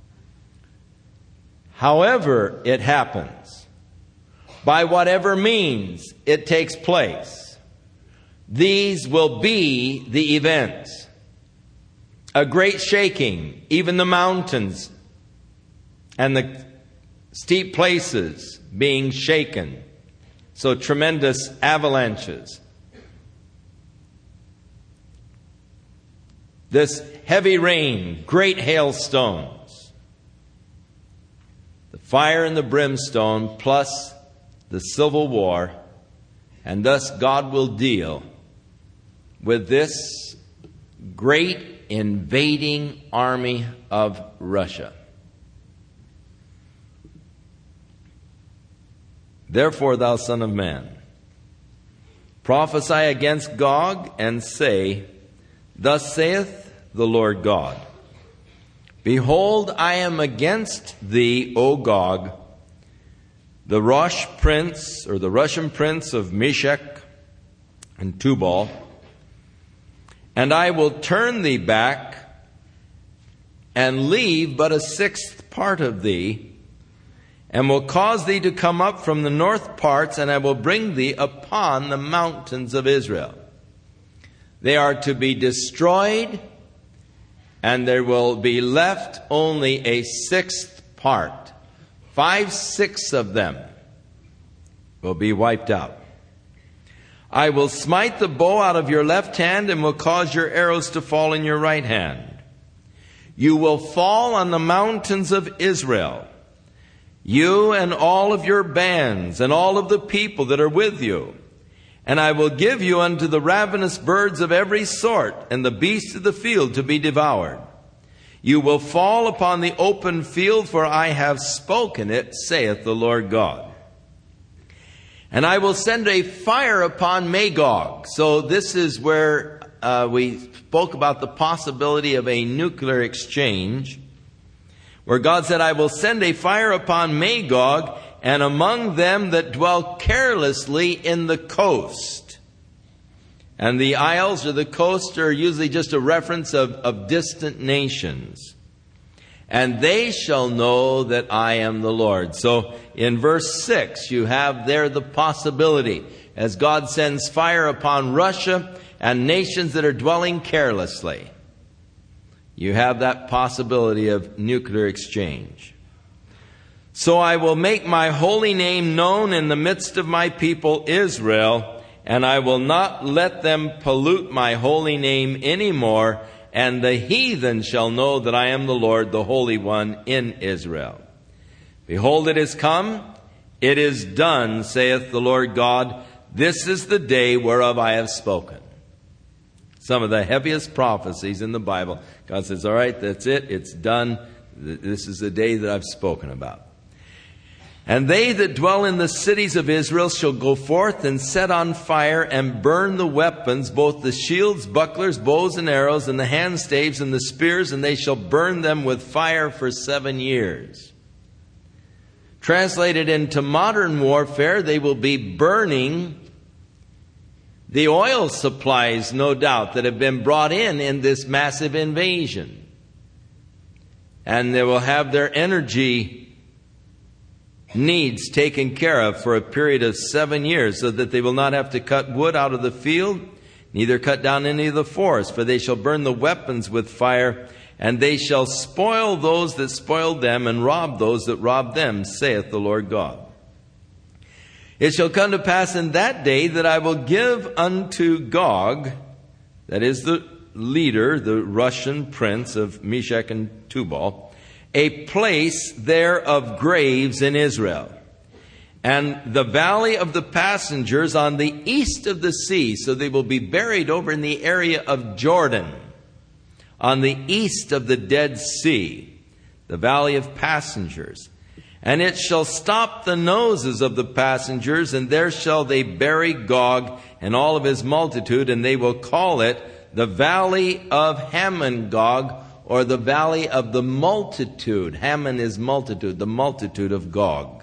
However it happens, by whatever means it takes place, these will be the events. A great shaking, even the mountains and the steep places being shaken. So tremendous avalanches. This heavy rain, great hailstones, the fire and the brimstone, plus the civil war, and thus God will deal with this great invading army of Russia. Therefore, thou son of man, prophesy against Gog and say, Thus saith the Lord God, Behold, I am against thee, O Gog, the Rosh prince, or the Russian prince of Meshech and Tubal, And I will turn thee back, and leave but a sixth part of thee, and will cause thee to come up from the north parts, and I will bring thee upon the mountains of Israel. They are to be destroyed, and there will be left only a sixth part. 5/6 of them will be wiped out. I will smite the bow out of your left hand, and will cause your arrows to fall in your right hand. You will fall on the mountains of Israel, you and all of your bands, and all of the people that are with you. And I will give you unto the ravenous birds of every sort, and the beasts of the field to be devoured. You will fall upon the open field, for I have spoken it, saith the Lord God. And I will send a fire upon Magog. So this is where we spoke about the possibility of a nuclear exchange, where God said, I will send a fire upon Magog, and among them that dwell carelessly in the coast. And the isles or the coast are usually just a reference of distant nations. And they shall know that I am the Lord. So in verse 6, you have there the possibility, as God sends fire upon Russia and nations that are dwelling carelessly, you have that possibility of nuclear exchange. So I will make my holy name known in the midst of my people Israel, and I will not let them pollute my holy name anymore, and the heathen shall know that I am the Lord, the Holy One in Israel. Behold, it is come, it is done, saith the Lord God. This is the day whereof I have spoken. Some of the heaviest prophecies in the Bible. God says, all right, that's it, it's done. This is the day that I've spoken about. And they that dwell in the cities of Israel shall go forth and set on fire and burn the weapons, both the shields, bucklers, bows and arrows, and the handstaves and the spears, and they shall burn them with fire for 7 years. Translated into modern warfare, they will be burning the oil supplies, no doubt, that have been brought in this massive invasion. And they will have their energy needs taken care of for a period of 7 years, so that they will not have to cut wood out of the field, neither cut down any of the forest, for they shall burn the weapons with fire, and they shall spoil those that spoiled them, and rob those that robbed them, saith the Lord God. It shall come to pass in that day that I will give unto Gog, that is the leader, the Russian prince of Meshech and Tubal, a place there of graves in Israel, and the valley of the passengers on the east of the sea. So they will be buried over in the area of Jordan, on the east of the Dead Sea, the valley of passengers. And it shall stop the noses of the passengers, and there shall they bury Gog and all of his multitude, and they will call it the valley of Hamon-Gog, or the valley of the multitude. Haman is multitude, the multitude of Gog.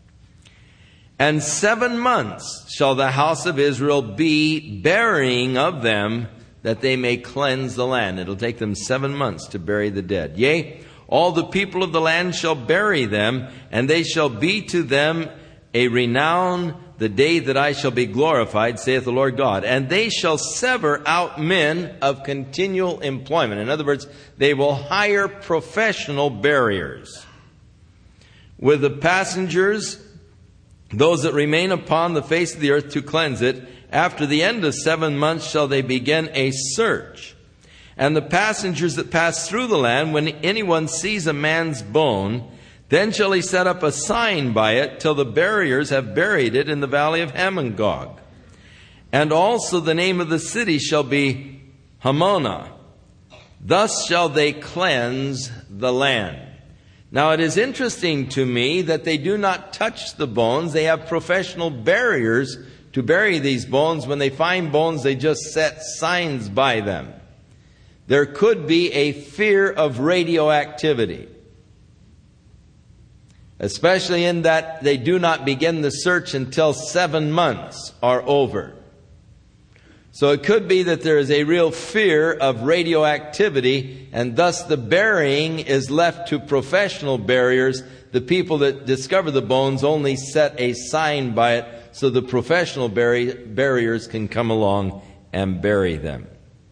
And 7 months shall the house of Israel be burying of them, that they may cleanse the land. It'll take them 7 months to bury the dead. Yea, all the people of the land shall bury them, and they shall be to them a renown the day that I shall be glorified, saith the Lord God. And they shall sever out men of continual employment. In other words, they will hire professional buriers. With the passengers, those that remain upon the face of the earth to cleanse it, after the end of 7 months shall they begin a search. And the passengers that pass through the land, when anyone sees a man's bone, then shall he set up a sign by it till the buriers have buried it in the valley of Hamon-Gog. And also the name of the city shall be Hamona. Thus shall they cleanse the land. Now it is interesting to me that they do not touch the bones. They have professional buriers to bury these bones. When they find bones, they just set signs by them. There could be a fear of radioactivity, especially in that they do not begin the search until 7 months are over. So it could be that there is a real fear of radioactivity, and thus the burying is left to professional buriers. The people that discover the bones only set a sign by it so the professional buriers can come along and bury them.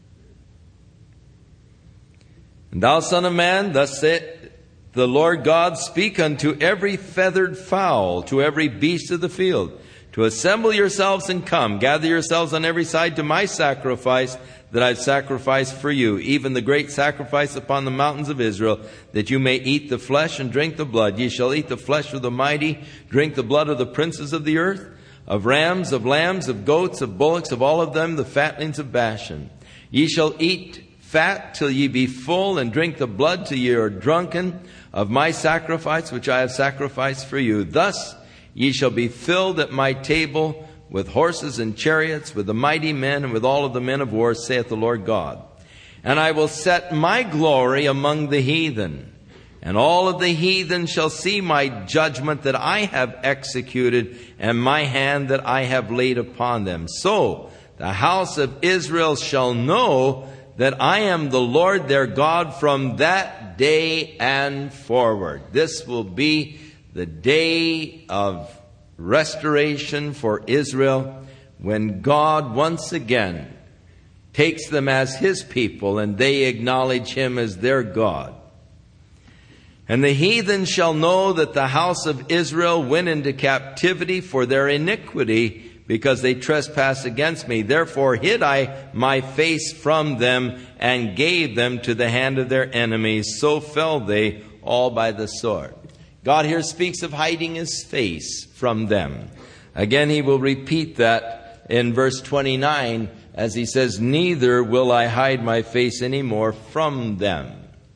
And thou, son of man, thus saith the Lord God, speak unto every feathered fowl, to every beast of the field, to assemble yourselves and come, gather yourselves on every side to my sacrifice that I've sacrificed for you, even the great sacrifice upon the mountains of Israel, that you may eat the flesh and drink the blood. Ye shall eat the flesh of the mighty, drink the blood of the princes of the earth, of rams, of lambs, of goats, of bullocks, of all of them, the fatlings of Bashan. Ye shall eat fat till ye be full, and drink the blood till ye are drunken of my sacrifice which I have sacrificed for you. Thus ye shall be filled at my table with horses and chariots, with the mighty men, and with all of the men of war, saith the Lord God. And I will set my glory among the heathen, and all of the heathen shall see my judgment that I have executed, and my hand that I have laid upon them. So the house of Israel shall know that I am the Lord their God from that day and forward. This will be the day of restoration for Israel, when God once again takes them as His people and they acknowledge Him as their God. And the heathen shall know that the house of Israel went into captivity for their iniquity, because they trespassed against me. Therefore hid I my face from them, and gave them to the hand of their enemies. So fell they all by the sword. God here speaks of hiding His face from them. Again, He will repeat that in verse 29 as He says, neither will I hide my face anymore from them.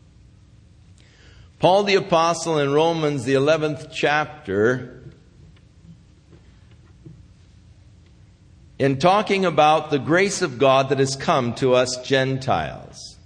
Paul the Apostle in Romans, the 11th chapter, in talking about the grace of God that has come to us Gentiles,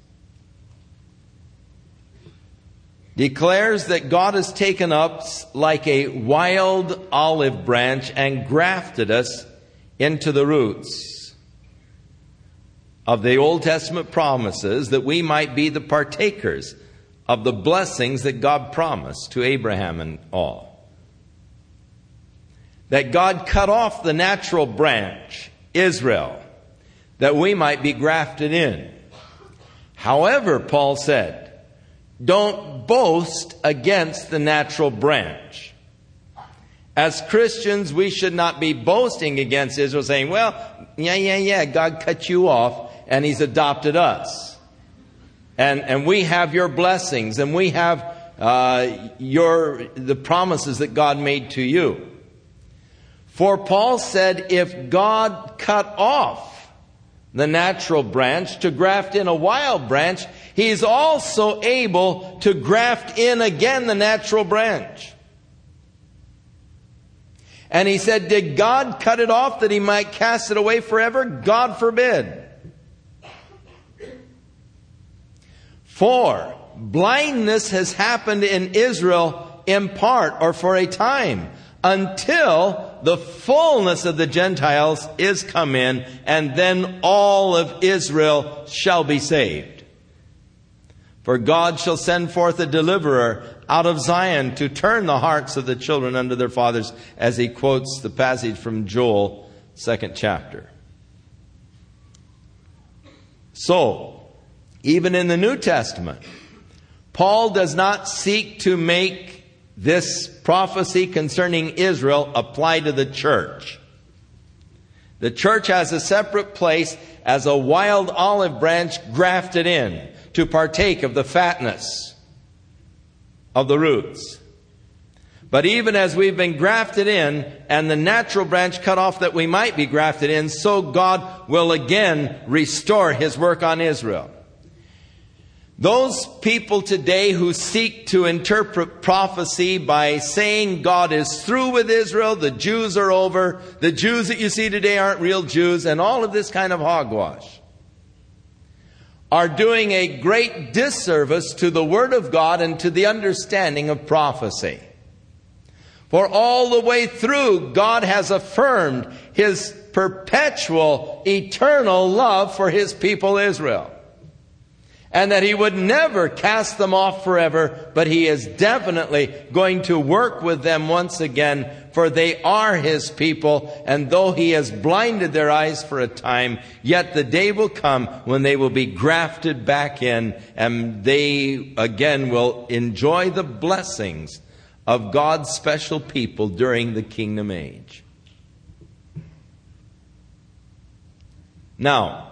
declares that God has taken us like a wild olive branch and grafted us into the roots of the Old Testament promises, that we might be the partakers of the blessings that God promised to Abraham and all. That God cut off the natural branch, Israel, that we might be grafted in. However, Paul said, don't boast against the natural branch. As Christians, we should not be boasting against Israel, saying, well, yeah, God cut you off and He's adopted us. And we have your blessings, and we have the promises that God made to you. For Paul said, if God cut off the natural branch to graft in a wild branch, He's also able to graft in again the natural branch. And he said, did God cut it off that He might cast it away forever? God forbid. For blindness has happened in Israel in part, or for a time, until the fullness of the Gentiles is come in, and then all of Israel shall be saved. For God shall send forth a deliverer out of Zion to turn the hearts of the children unto their fathers, as he quotes the passage from Joel, 2nd chapter. So, even in the New Testament, Paul does not seek to make this prophecy concerning Israel apply to the church. The church has a separate place as a wild olive branch grafted in to partake of the fatness of the roots. But even as we've been grafted in and the natural branch cut off that we might be grafted in, so God will again restore His work on Israel. Those people today who seek to interpret prophecy by saying God is through with Israel, the Jews are over, the Jews that you see today aren't real Jews, and all of this kind of hogwash, are doing a great disservice to the Word of God and to the understanding of prophecy. For all the way through, God has affirmed His perpetual, eternal love for His people Israel. And that He would never cast them off forever, but He is definitely going to work with them once again, for they are His people. And though He has blinded their eyes for a time, yet the day will come when they will be grafted back in, and they again will enjoy the blessings of God's special people during the kingdom age. Now,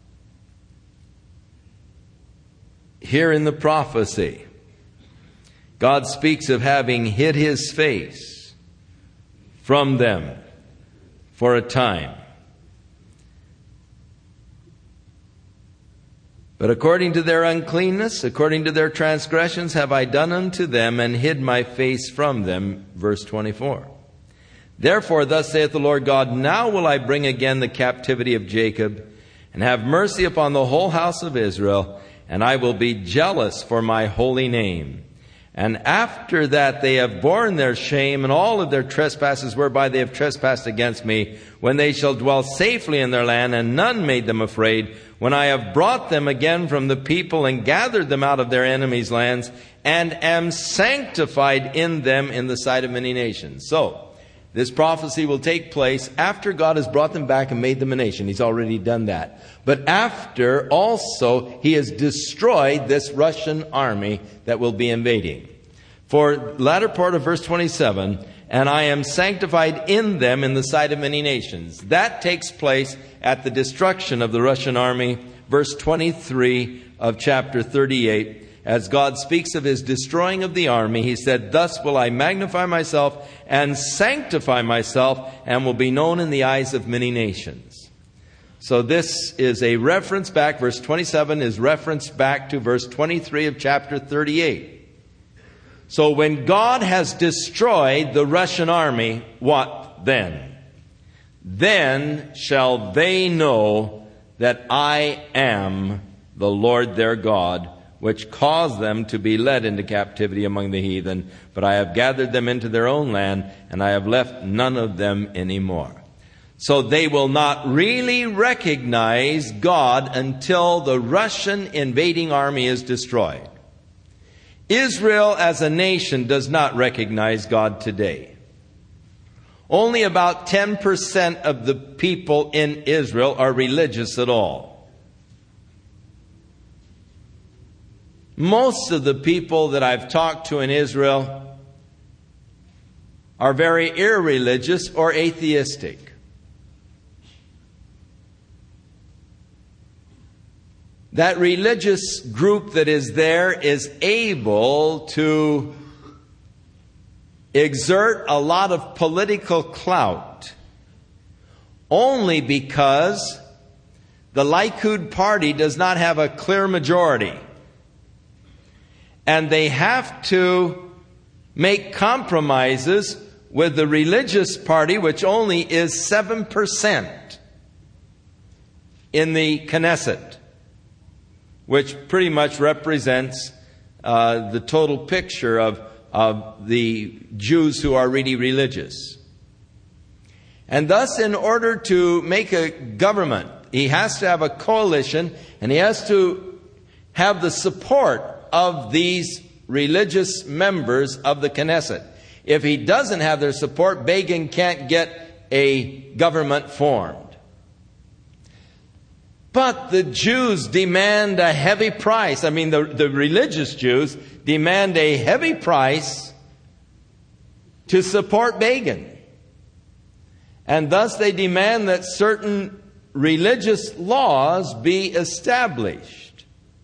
here in the prophecy, God speaks of having hid His face from them for a time. But according to their uncleanness, according to their transgressions, have I done unto them, and hid my face from them. Verse 24. Therefore, thus saith the Lord God, now will I bring again the captivity of Jacob, and have mercy upon the whole house of Israel, and I will be jealous for my holy name. And after that they have borne their shame and all of their trespasses whereby they have trespassed against me, when they shall dwell safely in their land, and none made them afraid, when I have brought them again from the people and gathered them out of their enemies' lands, and am sanctified in them in the sight of many nations. So, this prophecy will take place after God has brought them back and made them a nation. He's already done that. But after also He has destroyed this Russian army that will be invading. For latter part of verse 27, and I am sanctified in them in the sight of many nations. That takes place at the destruction of the Russian army. Verse 23 of chapter 38. As God speaks of His destroying of the army, He said, thus will I magnify myself and sanctify myself, and will be known in the eyes of many nations. So this is a reference back. Verse 27 is referenced back to verse 23 of chapter 38. So when God has destroyed the Russian army, what then? Then shall they know that I am the Lord their God, which caused them to be led into captivity among the heathen. But I have gathered them into their own land, and I have left none of them anymore. So they will not really recognize God until the Russian invading army is destroyed. Israel as a nation does not recognize God today. Only about 10% of the people in Israel are religious at all. Most of the people that I've talked to in Israel are very irreligious or atheistic. That religious group that is there is able to exert a lot of political clout only because the Likud party does not have a clear majority. And they have to make compromises with the religious party, which only is 7% in the Knesset, which pretty much represents the total picture of the Jews who are really religious. And thus, in order to make a government, he has to have a coalition, and he has to have the support of these religious members of the Knesset. If he doesn't have their support, Begin can't get a government formed. But the Jews demand a heavy price. I mean, the religious Jews demand a heavy price to support Begin. And thus they demand that certain religious laws be established,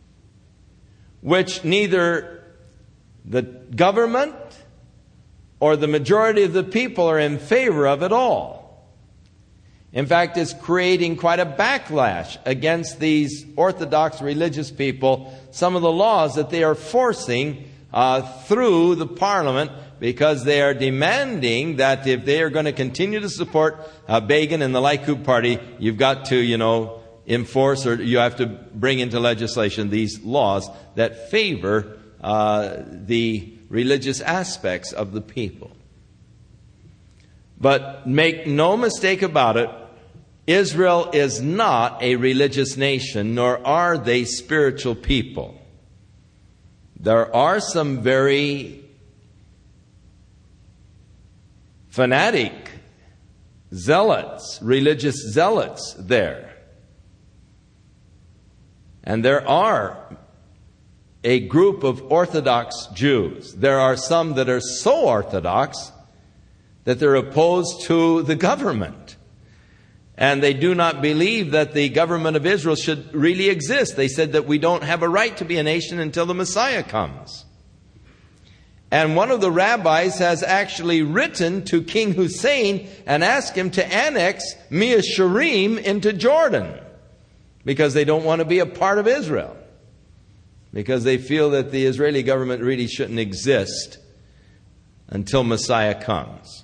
which neither the government or the majority of the people are in favor of at all. In fact, it's creating quite a backlash against these Orthodox religious people, some of the laws that they are forcing through the parliament, because they are demanding that if they are going to continue to support Begin and the Likud party, you've got to, enforce, or you have to bring into legislation these laws that favor the religious aspects of the people. But make no mistake about it, Israel is not a religious nation, nor are they spiritual people. There are some very fanatic zealots, religious zealots there. And there are a group of Orthodox Jews. There are some that are so orthodox that they're opposed to the government. And they do not believe that the government of Israel should really exist. They said that we don't have a right to be a nation until the Messiah comes. And one of the rabbis has actually written to King Hussein and asked him to annex Mea Shearim into Jordan, because they don't want to be a part of Israel, because they feel that the Israeli government really shouldn't exist until Messiah comes.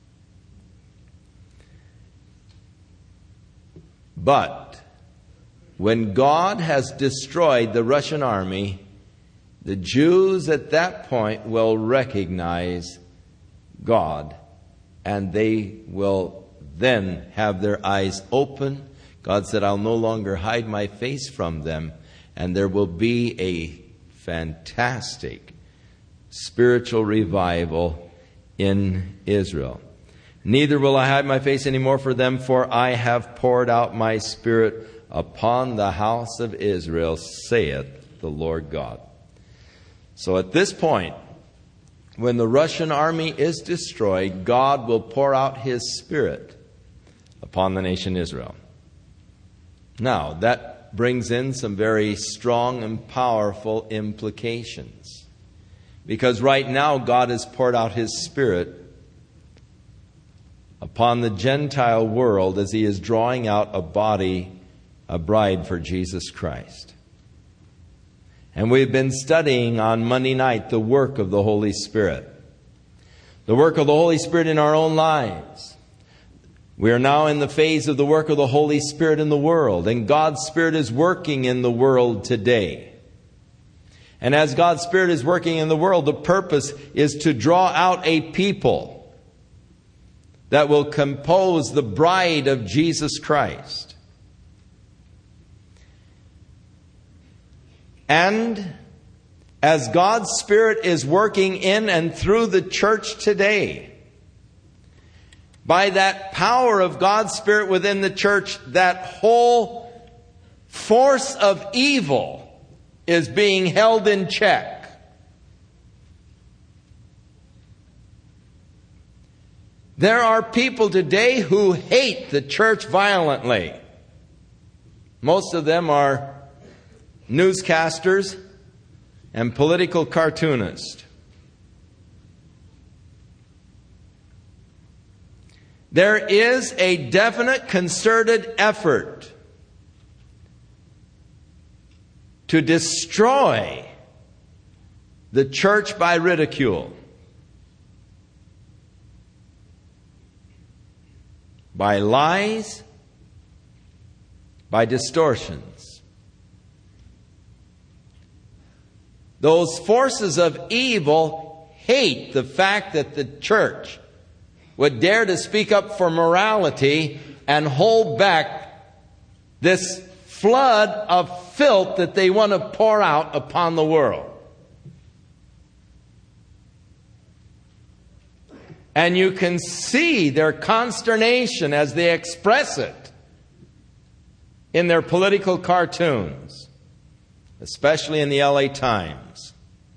But when God has destroyed the Russian army, the Jews at that point will recognize God, and they will then have their eyes open. God said, I'll no longer hide my face from them, and there will be a fantastic spiritual revival in Israel. Neither will I hide my face anymore for them, for I have poured out my Spirit upon the house of Israel, saith the Lord God. So at this point, when the Russian army is destroyed, God will pour out His Spirit upon the nation Israel. Now, that brings in some very strong and powerful implications. Because right now, God has poured out His Spirit upon the Gentile world as He is drawing out a bride for Jesus Christ. And we've been studying on Monday night the work of the Holy Spirit. The work of the Holy Spirit in our own lives. We are now in the phase of the work of the Holy Spirit in the world. And God's Spirit is working in the world today. And as God's Spirit is working in the world, the purpose is to draw out a people that will compose the bride of Jesus Christ. And as God's Spirit is working in and through the church today, by that power of God's Spirit within the church, that whole force of evil is being held in check. There are people today who hate the church violently. Most of them are newscasters and political cartoonists. There is a definite concerted effort to destroy the church by ridicule, by lies, by distortions. Those forces of evil hate the fact that the church would dare to speak up for morality and hold back this flood of filth that they want to pour out upon the world. And you can see their consternation as they express it in their political cartoons, especially in the LA Times.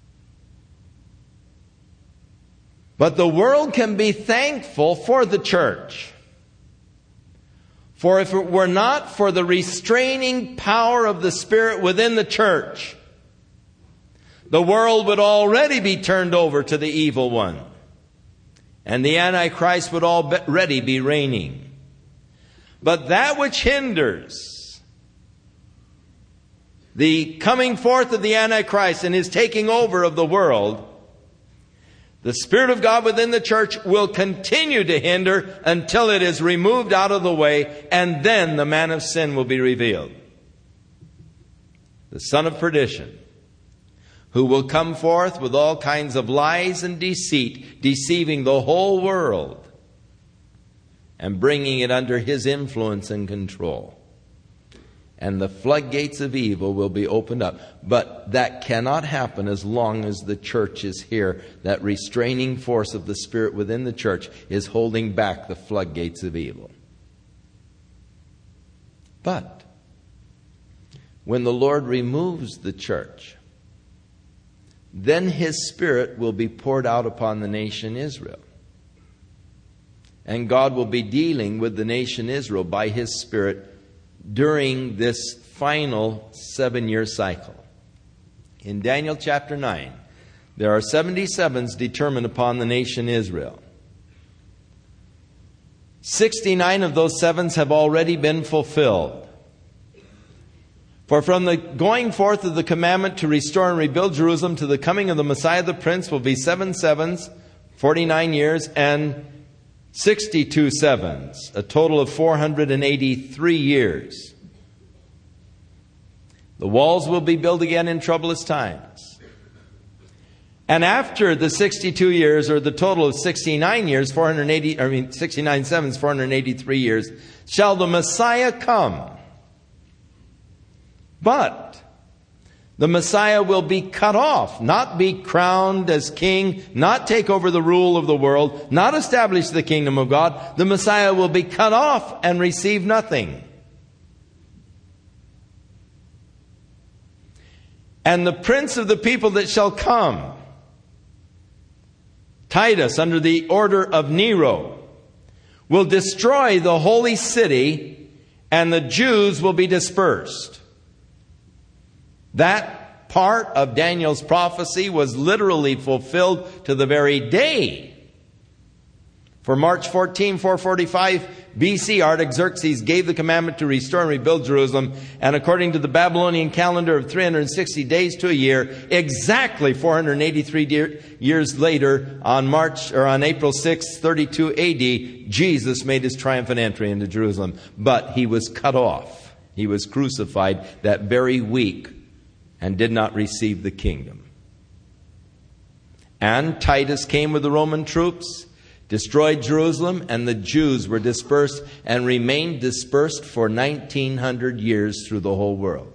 But the world can be thankful for the church. For if it were not for the restraining power of the Spirit within the church, the world would already be turned over to the evil one. And the Antichrist would already be reigning. But that which hinders the coming forth of the Antichrist and his taking over of the world, the Spirit of God within the church will continue to hinder until it is removed out of the way, and then the man of sin will be revealed. The son of perdition, who will come forth with all kinds of lies and deceit, deceiving the whole world. and bringing it under his influence and control. And the floodgates of evil will be opened up. But that cannot happen as long as the church is here. That restraining force of the Spirit within the church is holding back the floodgates of evil. But when the Lord removes the church, then his Spirit will be poured out upon the nation Israel. And God will be dealing with the nation Israel by his Spirit during this final 7-year cycle. In Daniel chapter 9, there are 77s determined upon the nation Israel. 69 of those 7s have already been fulfilled. For from the going forth of the commandment to restore and rebuild Jerusalem to the coming of the Messiah the Prince will be 7 sevens, 49 years, and 62 sevens, a total of 483 years. The walls will be built again in troublous times. And after the 62 years, or the total of 69 years, 69 sevens, 483 years, shall the Messiah come. But the Messiah will be cut off, not be crowned as king, not take over the rule of the world, not establish the kingdom of God. The Messiah will be cut off and receive nothing. And the prince of the people that shall come, Titus, under the order of Nero, will destroy the holy city, and the Jews will be dispersed. That part of Daniel's prophecy was literally fulfilled to the very day. For March 14, 445 BC, Artaxerxes gave the commandment to restore and rebuild Jerusalem, and according to the Babylonian calendar of 360 days to a year, exactly 483 years later, on April 6, 32 AD, Jesus made his triumphant entry into Jerusalem. But he was cut off. He was crucified that very week and did not receive the kingdom. And Titus came with the Roman troops, destroyed Jerusalem, and the Jews were dispersed and remained dispersed for 1900 years through the whole world.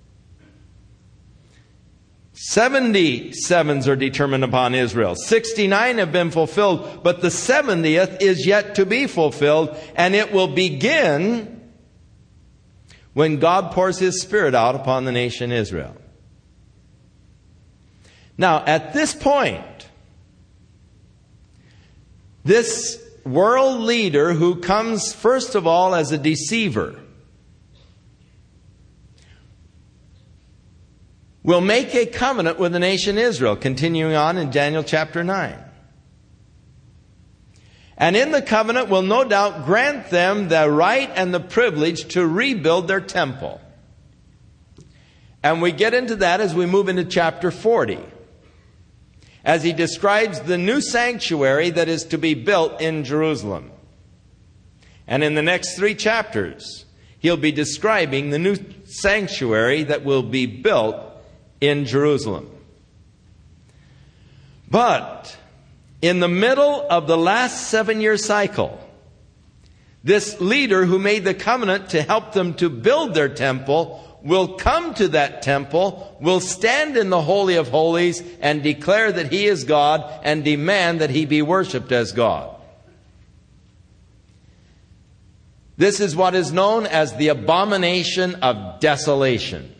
77s are determined upon Israel. 69 have been fulfilled, but the 70th is yet to be fulfilled, and it will begin when God pours his Spirit out upon the nation Israel. Now, at this point, this world leader who comes first of all as a deceiver will make a covenant with the nation Israel, continuing on in Daniel chapter 9. And in the covenant will no doubt grant them the right and the privilege to rebuild their temple. And we get into that as we move into chapter 40. As he describes the new sanctuary that is to be built in Jerusalem. And in the next 3 chapters, he'll be describing the new sanctuary that will be built in Jerusalem. But in the middle of the last 7-year cycle, this leader who made the covenant to help them to build their temple will come to that temple, will stand in the Holy of Holies and declare that he is God and demand that he be worshipped as God. This is what is known as the abomination of desolation.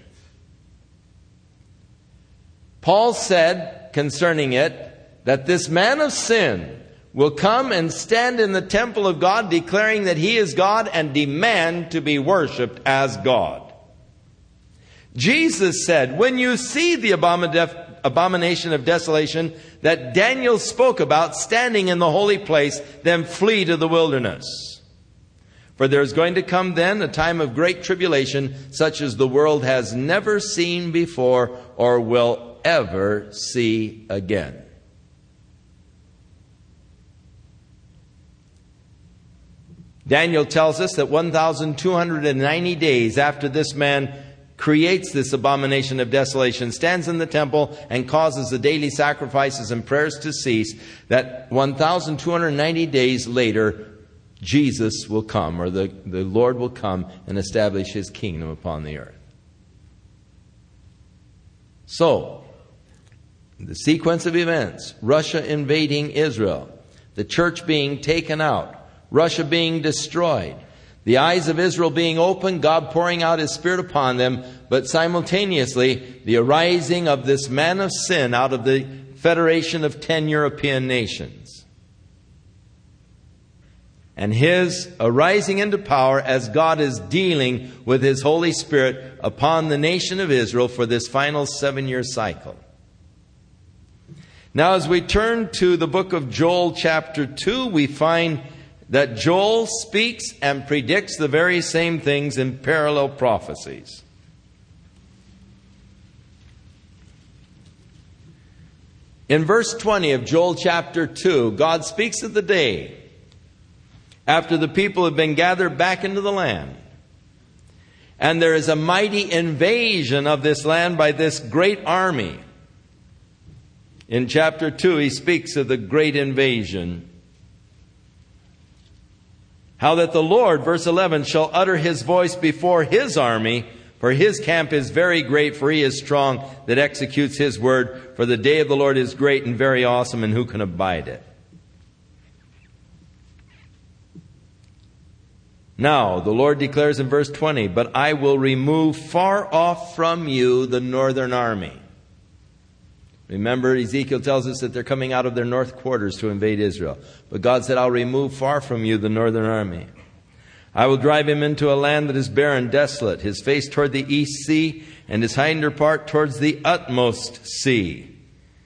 Paul said concerning it that this man of sin will come and stand in the temple of God declaring that he is God and demand to be worshipped as God. Jesus said, when you see the abomination of desolation that Daniel spoke about standing in the holy place, then flee to the wilderness. For there is going to come then a time of great tribulation, such as the world has never seen before or will ever see again. Daniel tells us that 1,290 days after this man creates this abomination of desolation, stands in the temple and causes the daily sacrifices and prayers to cease, that 1,290 days later, Jesus will come, or the Lord will come and establish His kingdom upon the earth. So, the sequence of events: Russia invading Israel, the church being taken out, Russia being destroyed, the eyes of Israel being opened, God pouring out His Spirit upon them, but simultaneously the arising of this man of sin out of the federation of 10 European nations. And his arising into power as God is dealing with His Holy Spirit upon the nation of Israel for this final 7-year cycle. Now, as we turn to the book of Joel chapter 2, we find that Joel speaks and predicts the very same things in parallel prophecies. In verse 20 of Joel chapter 2, God speaks of the day after the people have been gathered back into the land. And there is a mighty invasion of this land by this great army. In chapter 2, he speaks of the great invasion. How that the Lord, verse 11, shall utter His voice before His army, for His camp is very great, for He is strong that executes His word. For the day of the Lord is great and very awesome, and who can abide it? Now, the Lord declares in verse 20, but I will remove far off from you the northern army. Remember, Ezekiel tells us that they're coming out of their north quarters to invade Israel. But God said, I'll remove far from you the northern army. I will drive him into a land that is barren, desolate, his face toward the east sea, and his hinder part towards the utmost sea.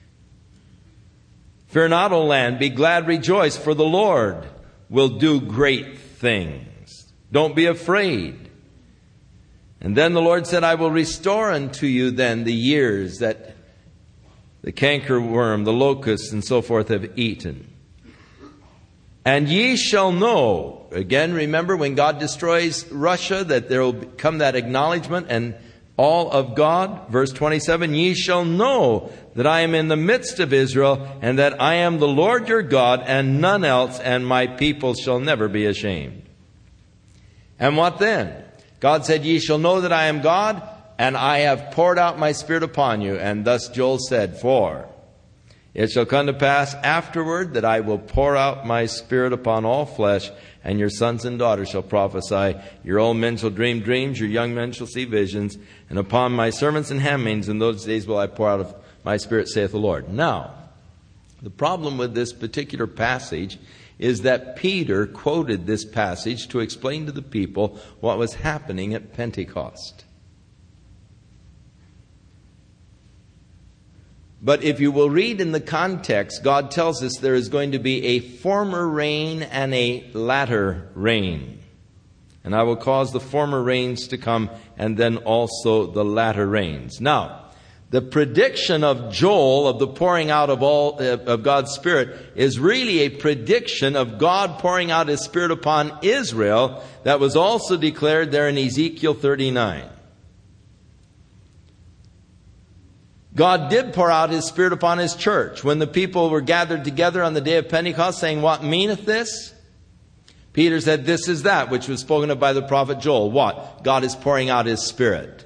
Fear not, O land, be glad, rejoice, for the Lord will do great things. Don't be afraid. And then the Lord said, I will restore unto you then the years that the cankerworm, the locust, and so forth have eaten. And ye shall know, again, remember when God destroys Russia, that there will come that acknowledgement and all of God. Verse 27, ye shall know that I am in the midst of Israel, and that I am the Lord your God, and none else, and my people shall never be ashamed. And what then? God said, ye shall know that I am God, and I have poured out my Spirit upon you. And thus Joel said, for it shall come to pass afterward that I will pour out my Spirit upon all flesh, and your sons and daughters shall prophesy. Your old men shall dream dreams, your young men shall see visions. And upon my servants and handmaids in those days will I pour out of my Spirit, saith the Lord. Now, the problem with this particular passage is that Peter quoted this passage to explain to the people what was happening at Pentecost. But if you will read in the context, God tells us there is going to be a former rain and a latter rain. And I will cause the former rains to come, and then also the latter rains. Now, the prediction of Joel of the pouring out of God's Spirit is really a prediction of God pouring out His Spirit upon Israel that was also declared there in Ezekiel 39. God did pour out His Spirit upon His church when the people were gathered together on the day of Pentecost, saying, what meaneth this? Peter said, this is that which was spoken of by the prophet Joel. What? God is pouring out His Spirit.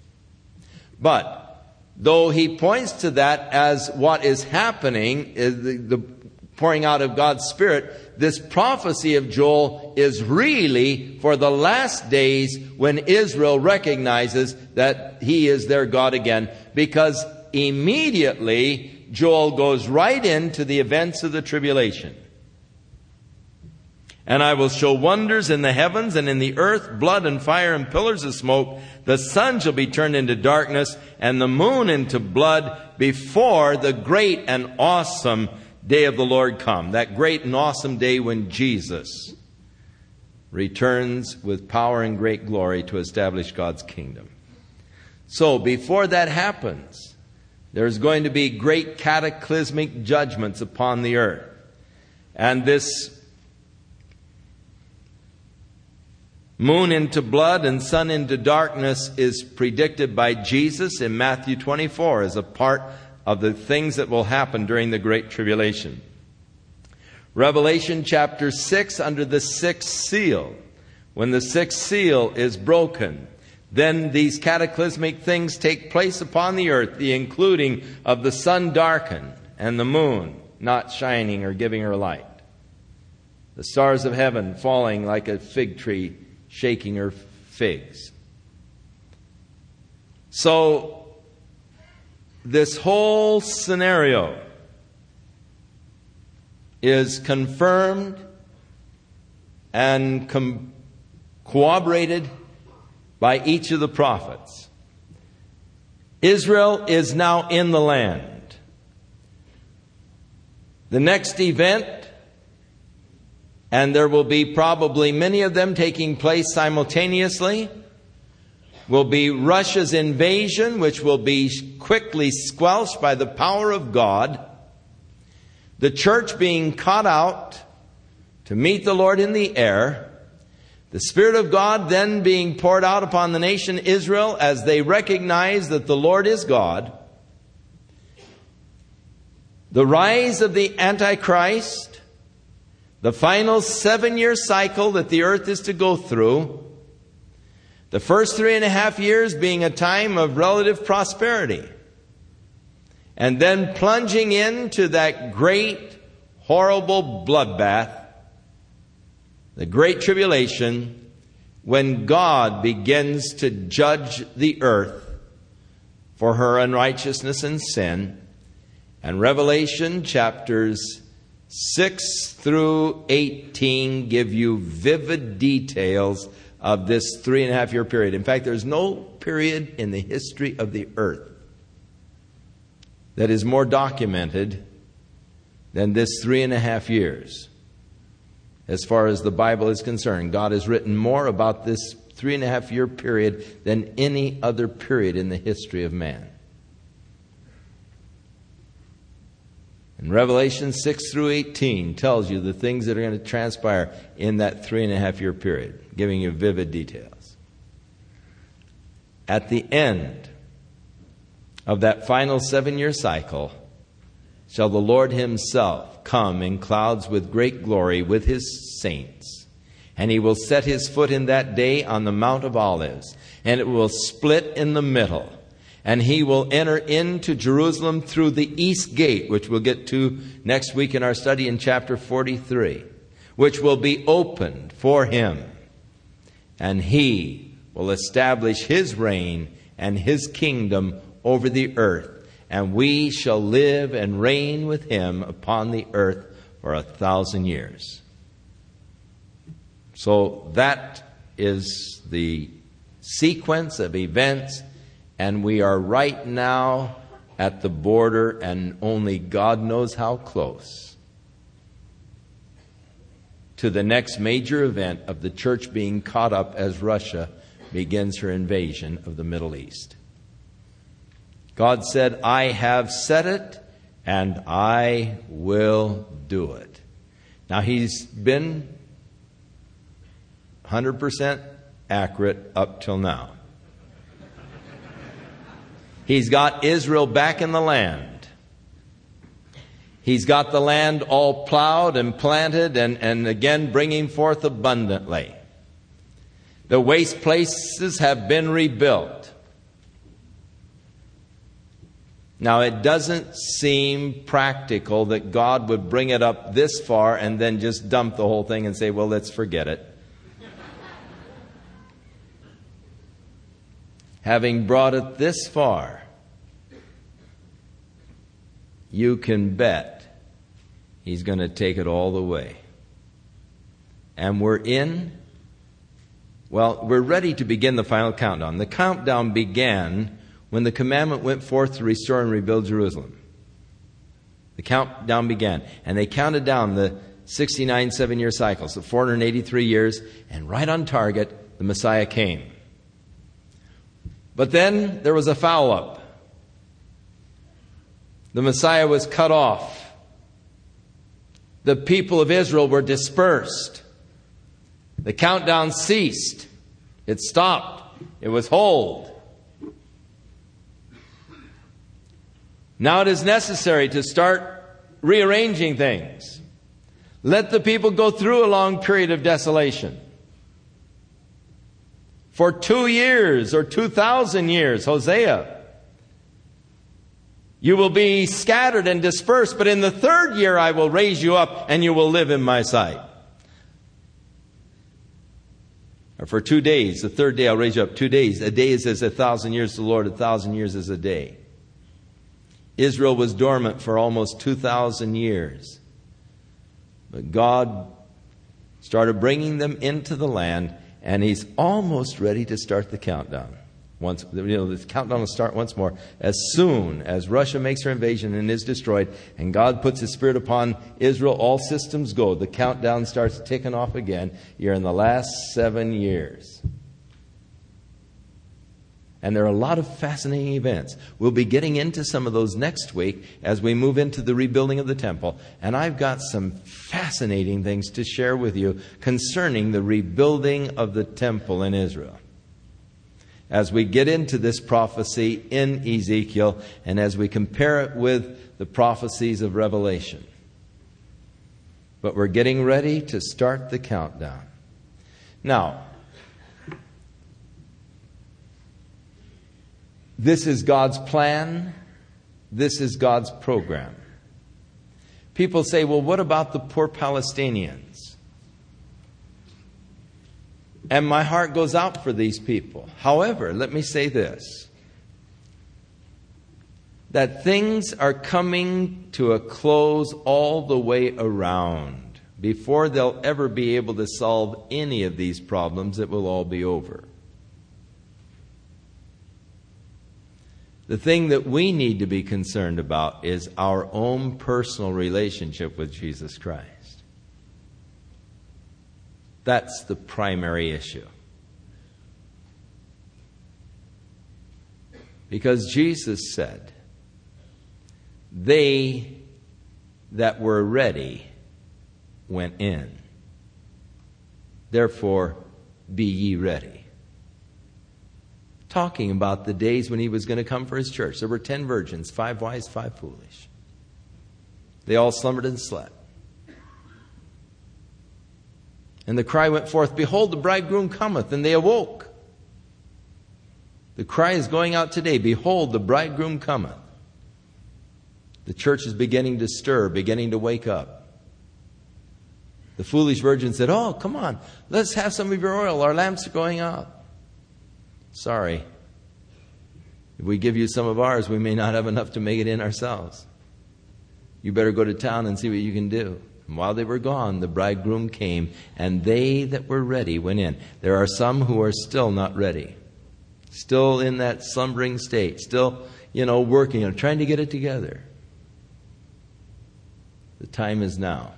But though he points to that as what is happening, the pouring out of God's Spirit, this prophecy of Joel is really for the last days when Israel recognizes that He is their God again, because immediately Joel goes right into the events of the tribulation. And I will show wonders in the heavens and in the earth, blood and fire and pillars of smoke. The sun shall be turned into darkness and the moon into blood before the great and awesome day of the Lord come. That great and awesome day when Jesus returns with power and great glory to establish God's kingdom. So before that happens, there's going to be great cataclysmic judgments upon the earth. And this moon into blood and sun into darkness is predicted by Jesus in Matthew 24 as a part of the things that will happen during the Great Tribulation. Revelation chapter 6, under the sixth seal. When the sixth seal is broken, then these cataclysmic things take place upon the earth, the including of the sun darkened and the moon not shining or giving her light. The stars of heaven falling like a fig tree shaking her figs. So, this whole scenario is confirmed and corroborated by each of the prophets. Israel is now in the land. The next event, and there will be probably many of them taking place simultaneously, will be Russia's invasion, which will be quickly squelched by the power of God. The church being caught out to meet the Lord in the air. The Spirit of God then being poured out upon the nation Israel as they recognize that the Lord is God. The rise of the Antichrist. The final 7-year cycle that the earth is to go through. The first 3.5 years being a time of relative prosperity. And then plunging into that great, horrible bloodbath, the Great Tribulation, when God begins to judge the earth for her unrighteousness and sin. And Revelation chapters 6 through 18 give you vivid details of this 3.5-year period. In fact, there's no period in the history of the earth that is more documented than this 3.5 years. As far as the Bible is concerned, God has written more about this 3.5-year period than any other period in the history of man. And Revelation 6 through 18 tells you the things that are going to transpire in that 3.5-year period, giving you vivid details. At the end of that final 7-year cycle, shall the Lord himself come in clouds with great glory with his saints. And he will set his foot in that day on the Mount of Olives, and it will split in the middle. And he will enter into Jerusalem through the east gate, which we'll get to next week in our study in chapter 43, which will be opened for him. And he will establish his reign and his kingdom over the earth. And we shall live and reign with him upon the earth for 1,000 years. So that is the sequence of events. And we are right now at the border, and only God knows how close, to the next major event of the church being caught up as Russia begins her invasion of the Middle East. God said, I have said it, and I will do it. Now, he's been 100% accurate up till now. He's got Israel back in the land. He's got the land all plowed and planted and again bringing forth abundantly. The waste places have been rebuilt. Now, it doesn't seem practical that God would bring it up this far and then just dump the whole thing and say, well, let's forget it. Having brought it this far, you can bet he's going to take it all the way. And we're ready to begin the final countdown. The countdown began when the commandment went forth to restore and rebuild Jerusalem. The countdown began. And they counted down the 69 7-year cycles, the 483 years, and right on target, the Messiah came. But then there was a foul-up. The Messiah was cut off. The people of Israel were dispersed. The countdown ceased. It stopped. It was hold. Now it is necessary to start rearranging things. Let the people go through a long period of desolation. For 2 years or 2,000 years, Hosea, you will be scattered and dispersed, but in the 3rd year I will raise you up and you will live in my sight. Or for 2 days, the 3rd day I'll raise you up. 2 days. A day is as 1,000 years to the Lord, 1,000 years is a day. Israel was dormant for almost 2,000 years. But God started bringing them into the land, and He's almost ready to start the countdown. The countdown will start once more as soon as Russia makes her invasion and is destroyed, and God puts His Spirit upon Israel. All systems go. The countdown starts ticking off again. You're in the last 7 years. And there are a lot of fascinating events. We'll be getting into some of those next week as we move into the rebuilding of the temple. And I've got some fascinating things to share with you concerning the rebuilding of the temple in Israel. As we get into this prophecy in Ezekiel and as we compare it with the prophecies of Revelation. But we're getting ready to start the countdown. Now, this is God's plan. This is God's program. People say, well, what about the poor Palestinians? And my heart goes out for these people. However, let me say this. That things are coming to a close all the way around. Before they'll ever be able to solve any of these problems, it will all be over. The thing that we need to be concerned about is our own personal relationship with Jesus Christ. That's the primary issue. Because Jesus said, they that were ready went in. Therefore, be ye ready. Talking about the days when He was going to come for His church. There were 10 virgins, 5 wise, 5 foolish. They all slumbered and slept. And the cry went forth, behold, the bridegroom cometh, and they awoke. The cry is going out today, behold, the bridegroom cometh. The church is beginning to stir, beginning to wake up. The foolish virgin said, oh, come on, let's have some of your oil. Our lamps are going out. Sorry. If we give you some of ours, we may not have enough to make it in ourselves. You better go to town and see what you can do. And while they were gone, the bridegroom came, and they that were ready went in. There are some who are still not ready. Still in that slumbering state. Still, working and trying to get it together. The time is now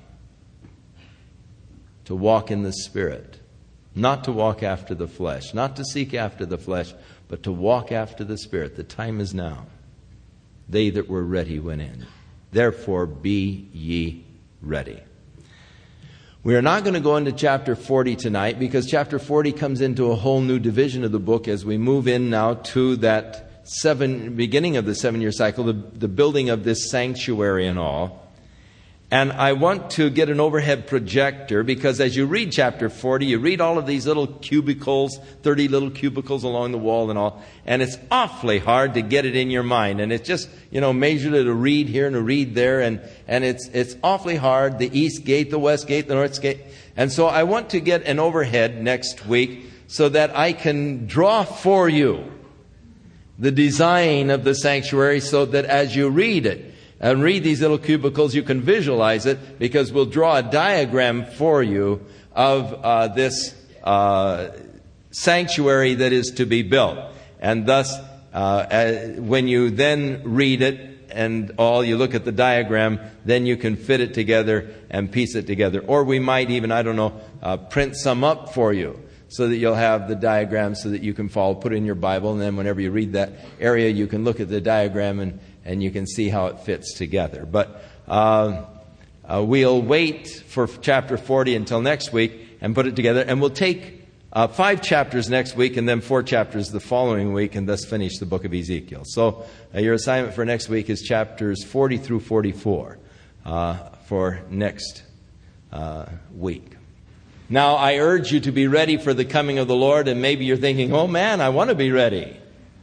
to walk in the Spirit. Not to walk after the flesh, not to seek after the flesh, but to walk after the Spirit. The time is now. They that were ready went in. Therefore be ye ready. We are not going to go into chapter 40 tonight because chapter 40 comes into a whole new division of the book as we move in now to that beginning of the 7-year cycle, the building of this sanctuary and all. And I want to get an overhead projector because as you read chapter 40, you read all of these little cubicles, 30 little cubicles along the wall and all. And it's awfully hard to get it in your mind. And it's just, measured at a reed here and a reed there. And it's awfully hard. The east gate, the west gate, the north gate. And so I want to get an overhead next week so that I can draw for you the design of the sanctuary so that as you read it, and read these little cubicles, you can visualize it because we'll draw a diagram for you of this sanctuary that is to be built. And thus, when you then read it and all, you look at the diagram, then you can fit it together and piece it together. Or we might even, print some up for you so that you'll have the diagram so that you can follow, put it in your Bible, and then whenever you read that area, you can look at the diagram and you can see how it fits together. But we'll wait for chapter 40 until next week and put it together. And we'll take 5 chapters next week and then 4 chapters the following week and thus finish the book of Ezekiel. So your assignment for next week is chapters 40 through 44 for next week. Now, I urge you to be ready for the coming of the Lord, and maybe you're thinking, oh man, I want to be ready.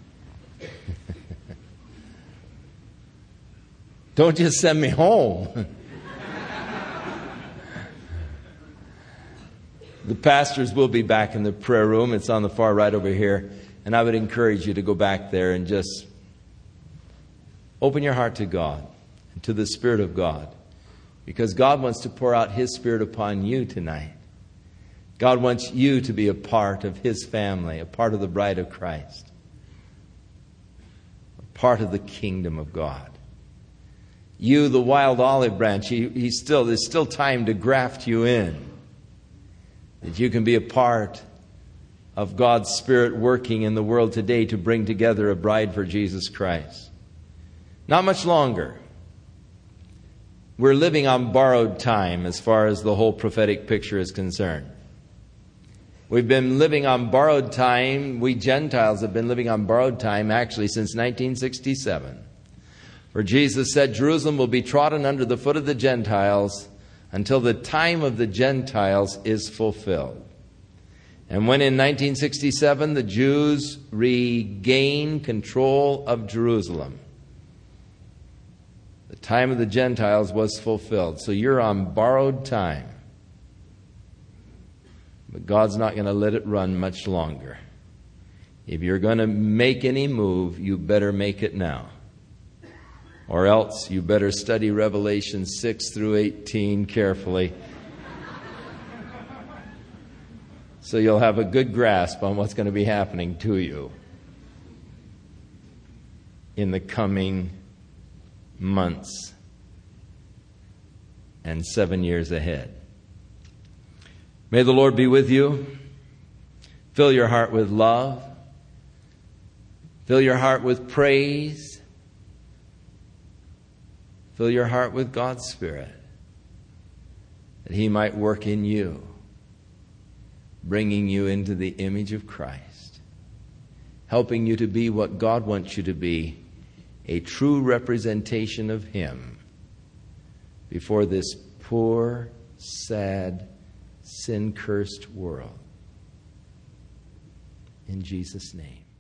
Don't just send me home. The pastors will be back in the prayer room. It's on the far right over here. And I would encourage you to go back there and just open your heart to God, to the Spirit of God. Because God wants to pour out His Spirit upon you tonight. God wants you to be a part of His family, a part of the bride of Christ, a part of the kingdom of God. You, the wild olive branch, there's still time to graft you in. That you can be a part of God's Spirit working in the world today to bring together a bride for Jesus Christ. Not much longer. We're living on borrowed time as far as the whole prophetic picture is concerned. We've been living on borrowed time. We Gentiles have been living on borrowed time actually since 1967. For Jesus said, Jerusalem will be trodden under the foot of the Gentiles until the time of the Gentiles is fulfilled. And when in 1967 the Jews regained control of Jerusalem, the time of the Gentiles was fulfilled. So you're on borrowed time. But God's not going to let it run much longer. If you're going to make any move, you better make it now. Or else you better study Revelation 6 through 18 carefully. So you'll have a good grasp on what's going to be happening to you in the coming months and 7 years ahead. May the Lord be with you. Fill your heart with love. Fill your heart with praise. Fill your heart with God's Spirit, that He might work in you, bringing you into the image of Christ, helping you to be what God wants you to be, a true representation of Him before this poor, sad, sin-cursed world. In Jesus' name.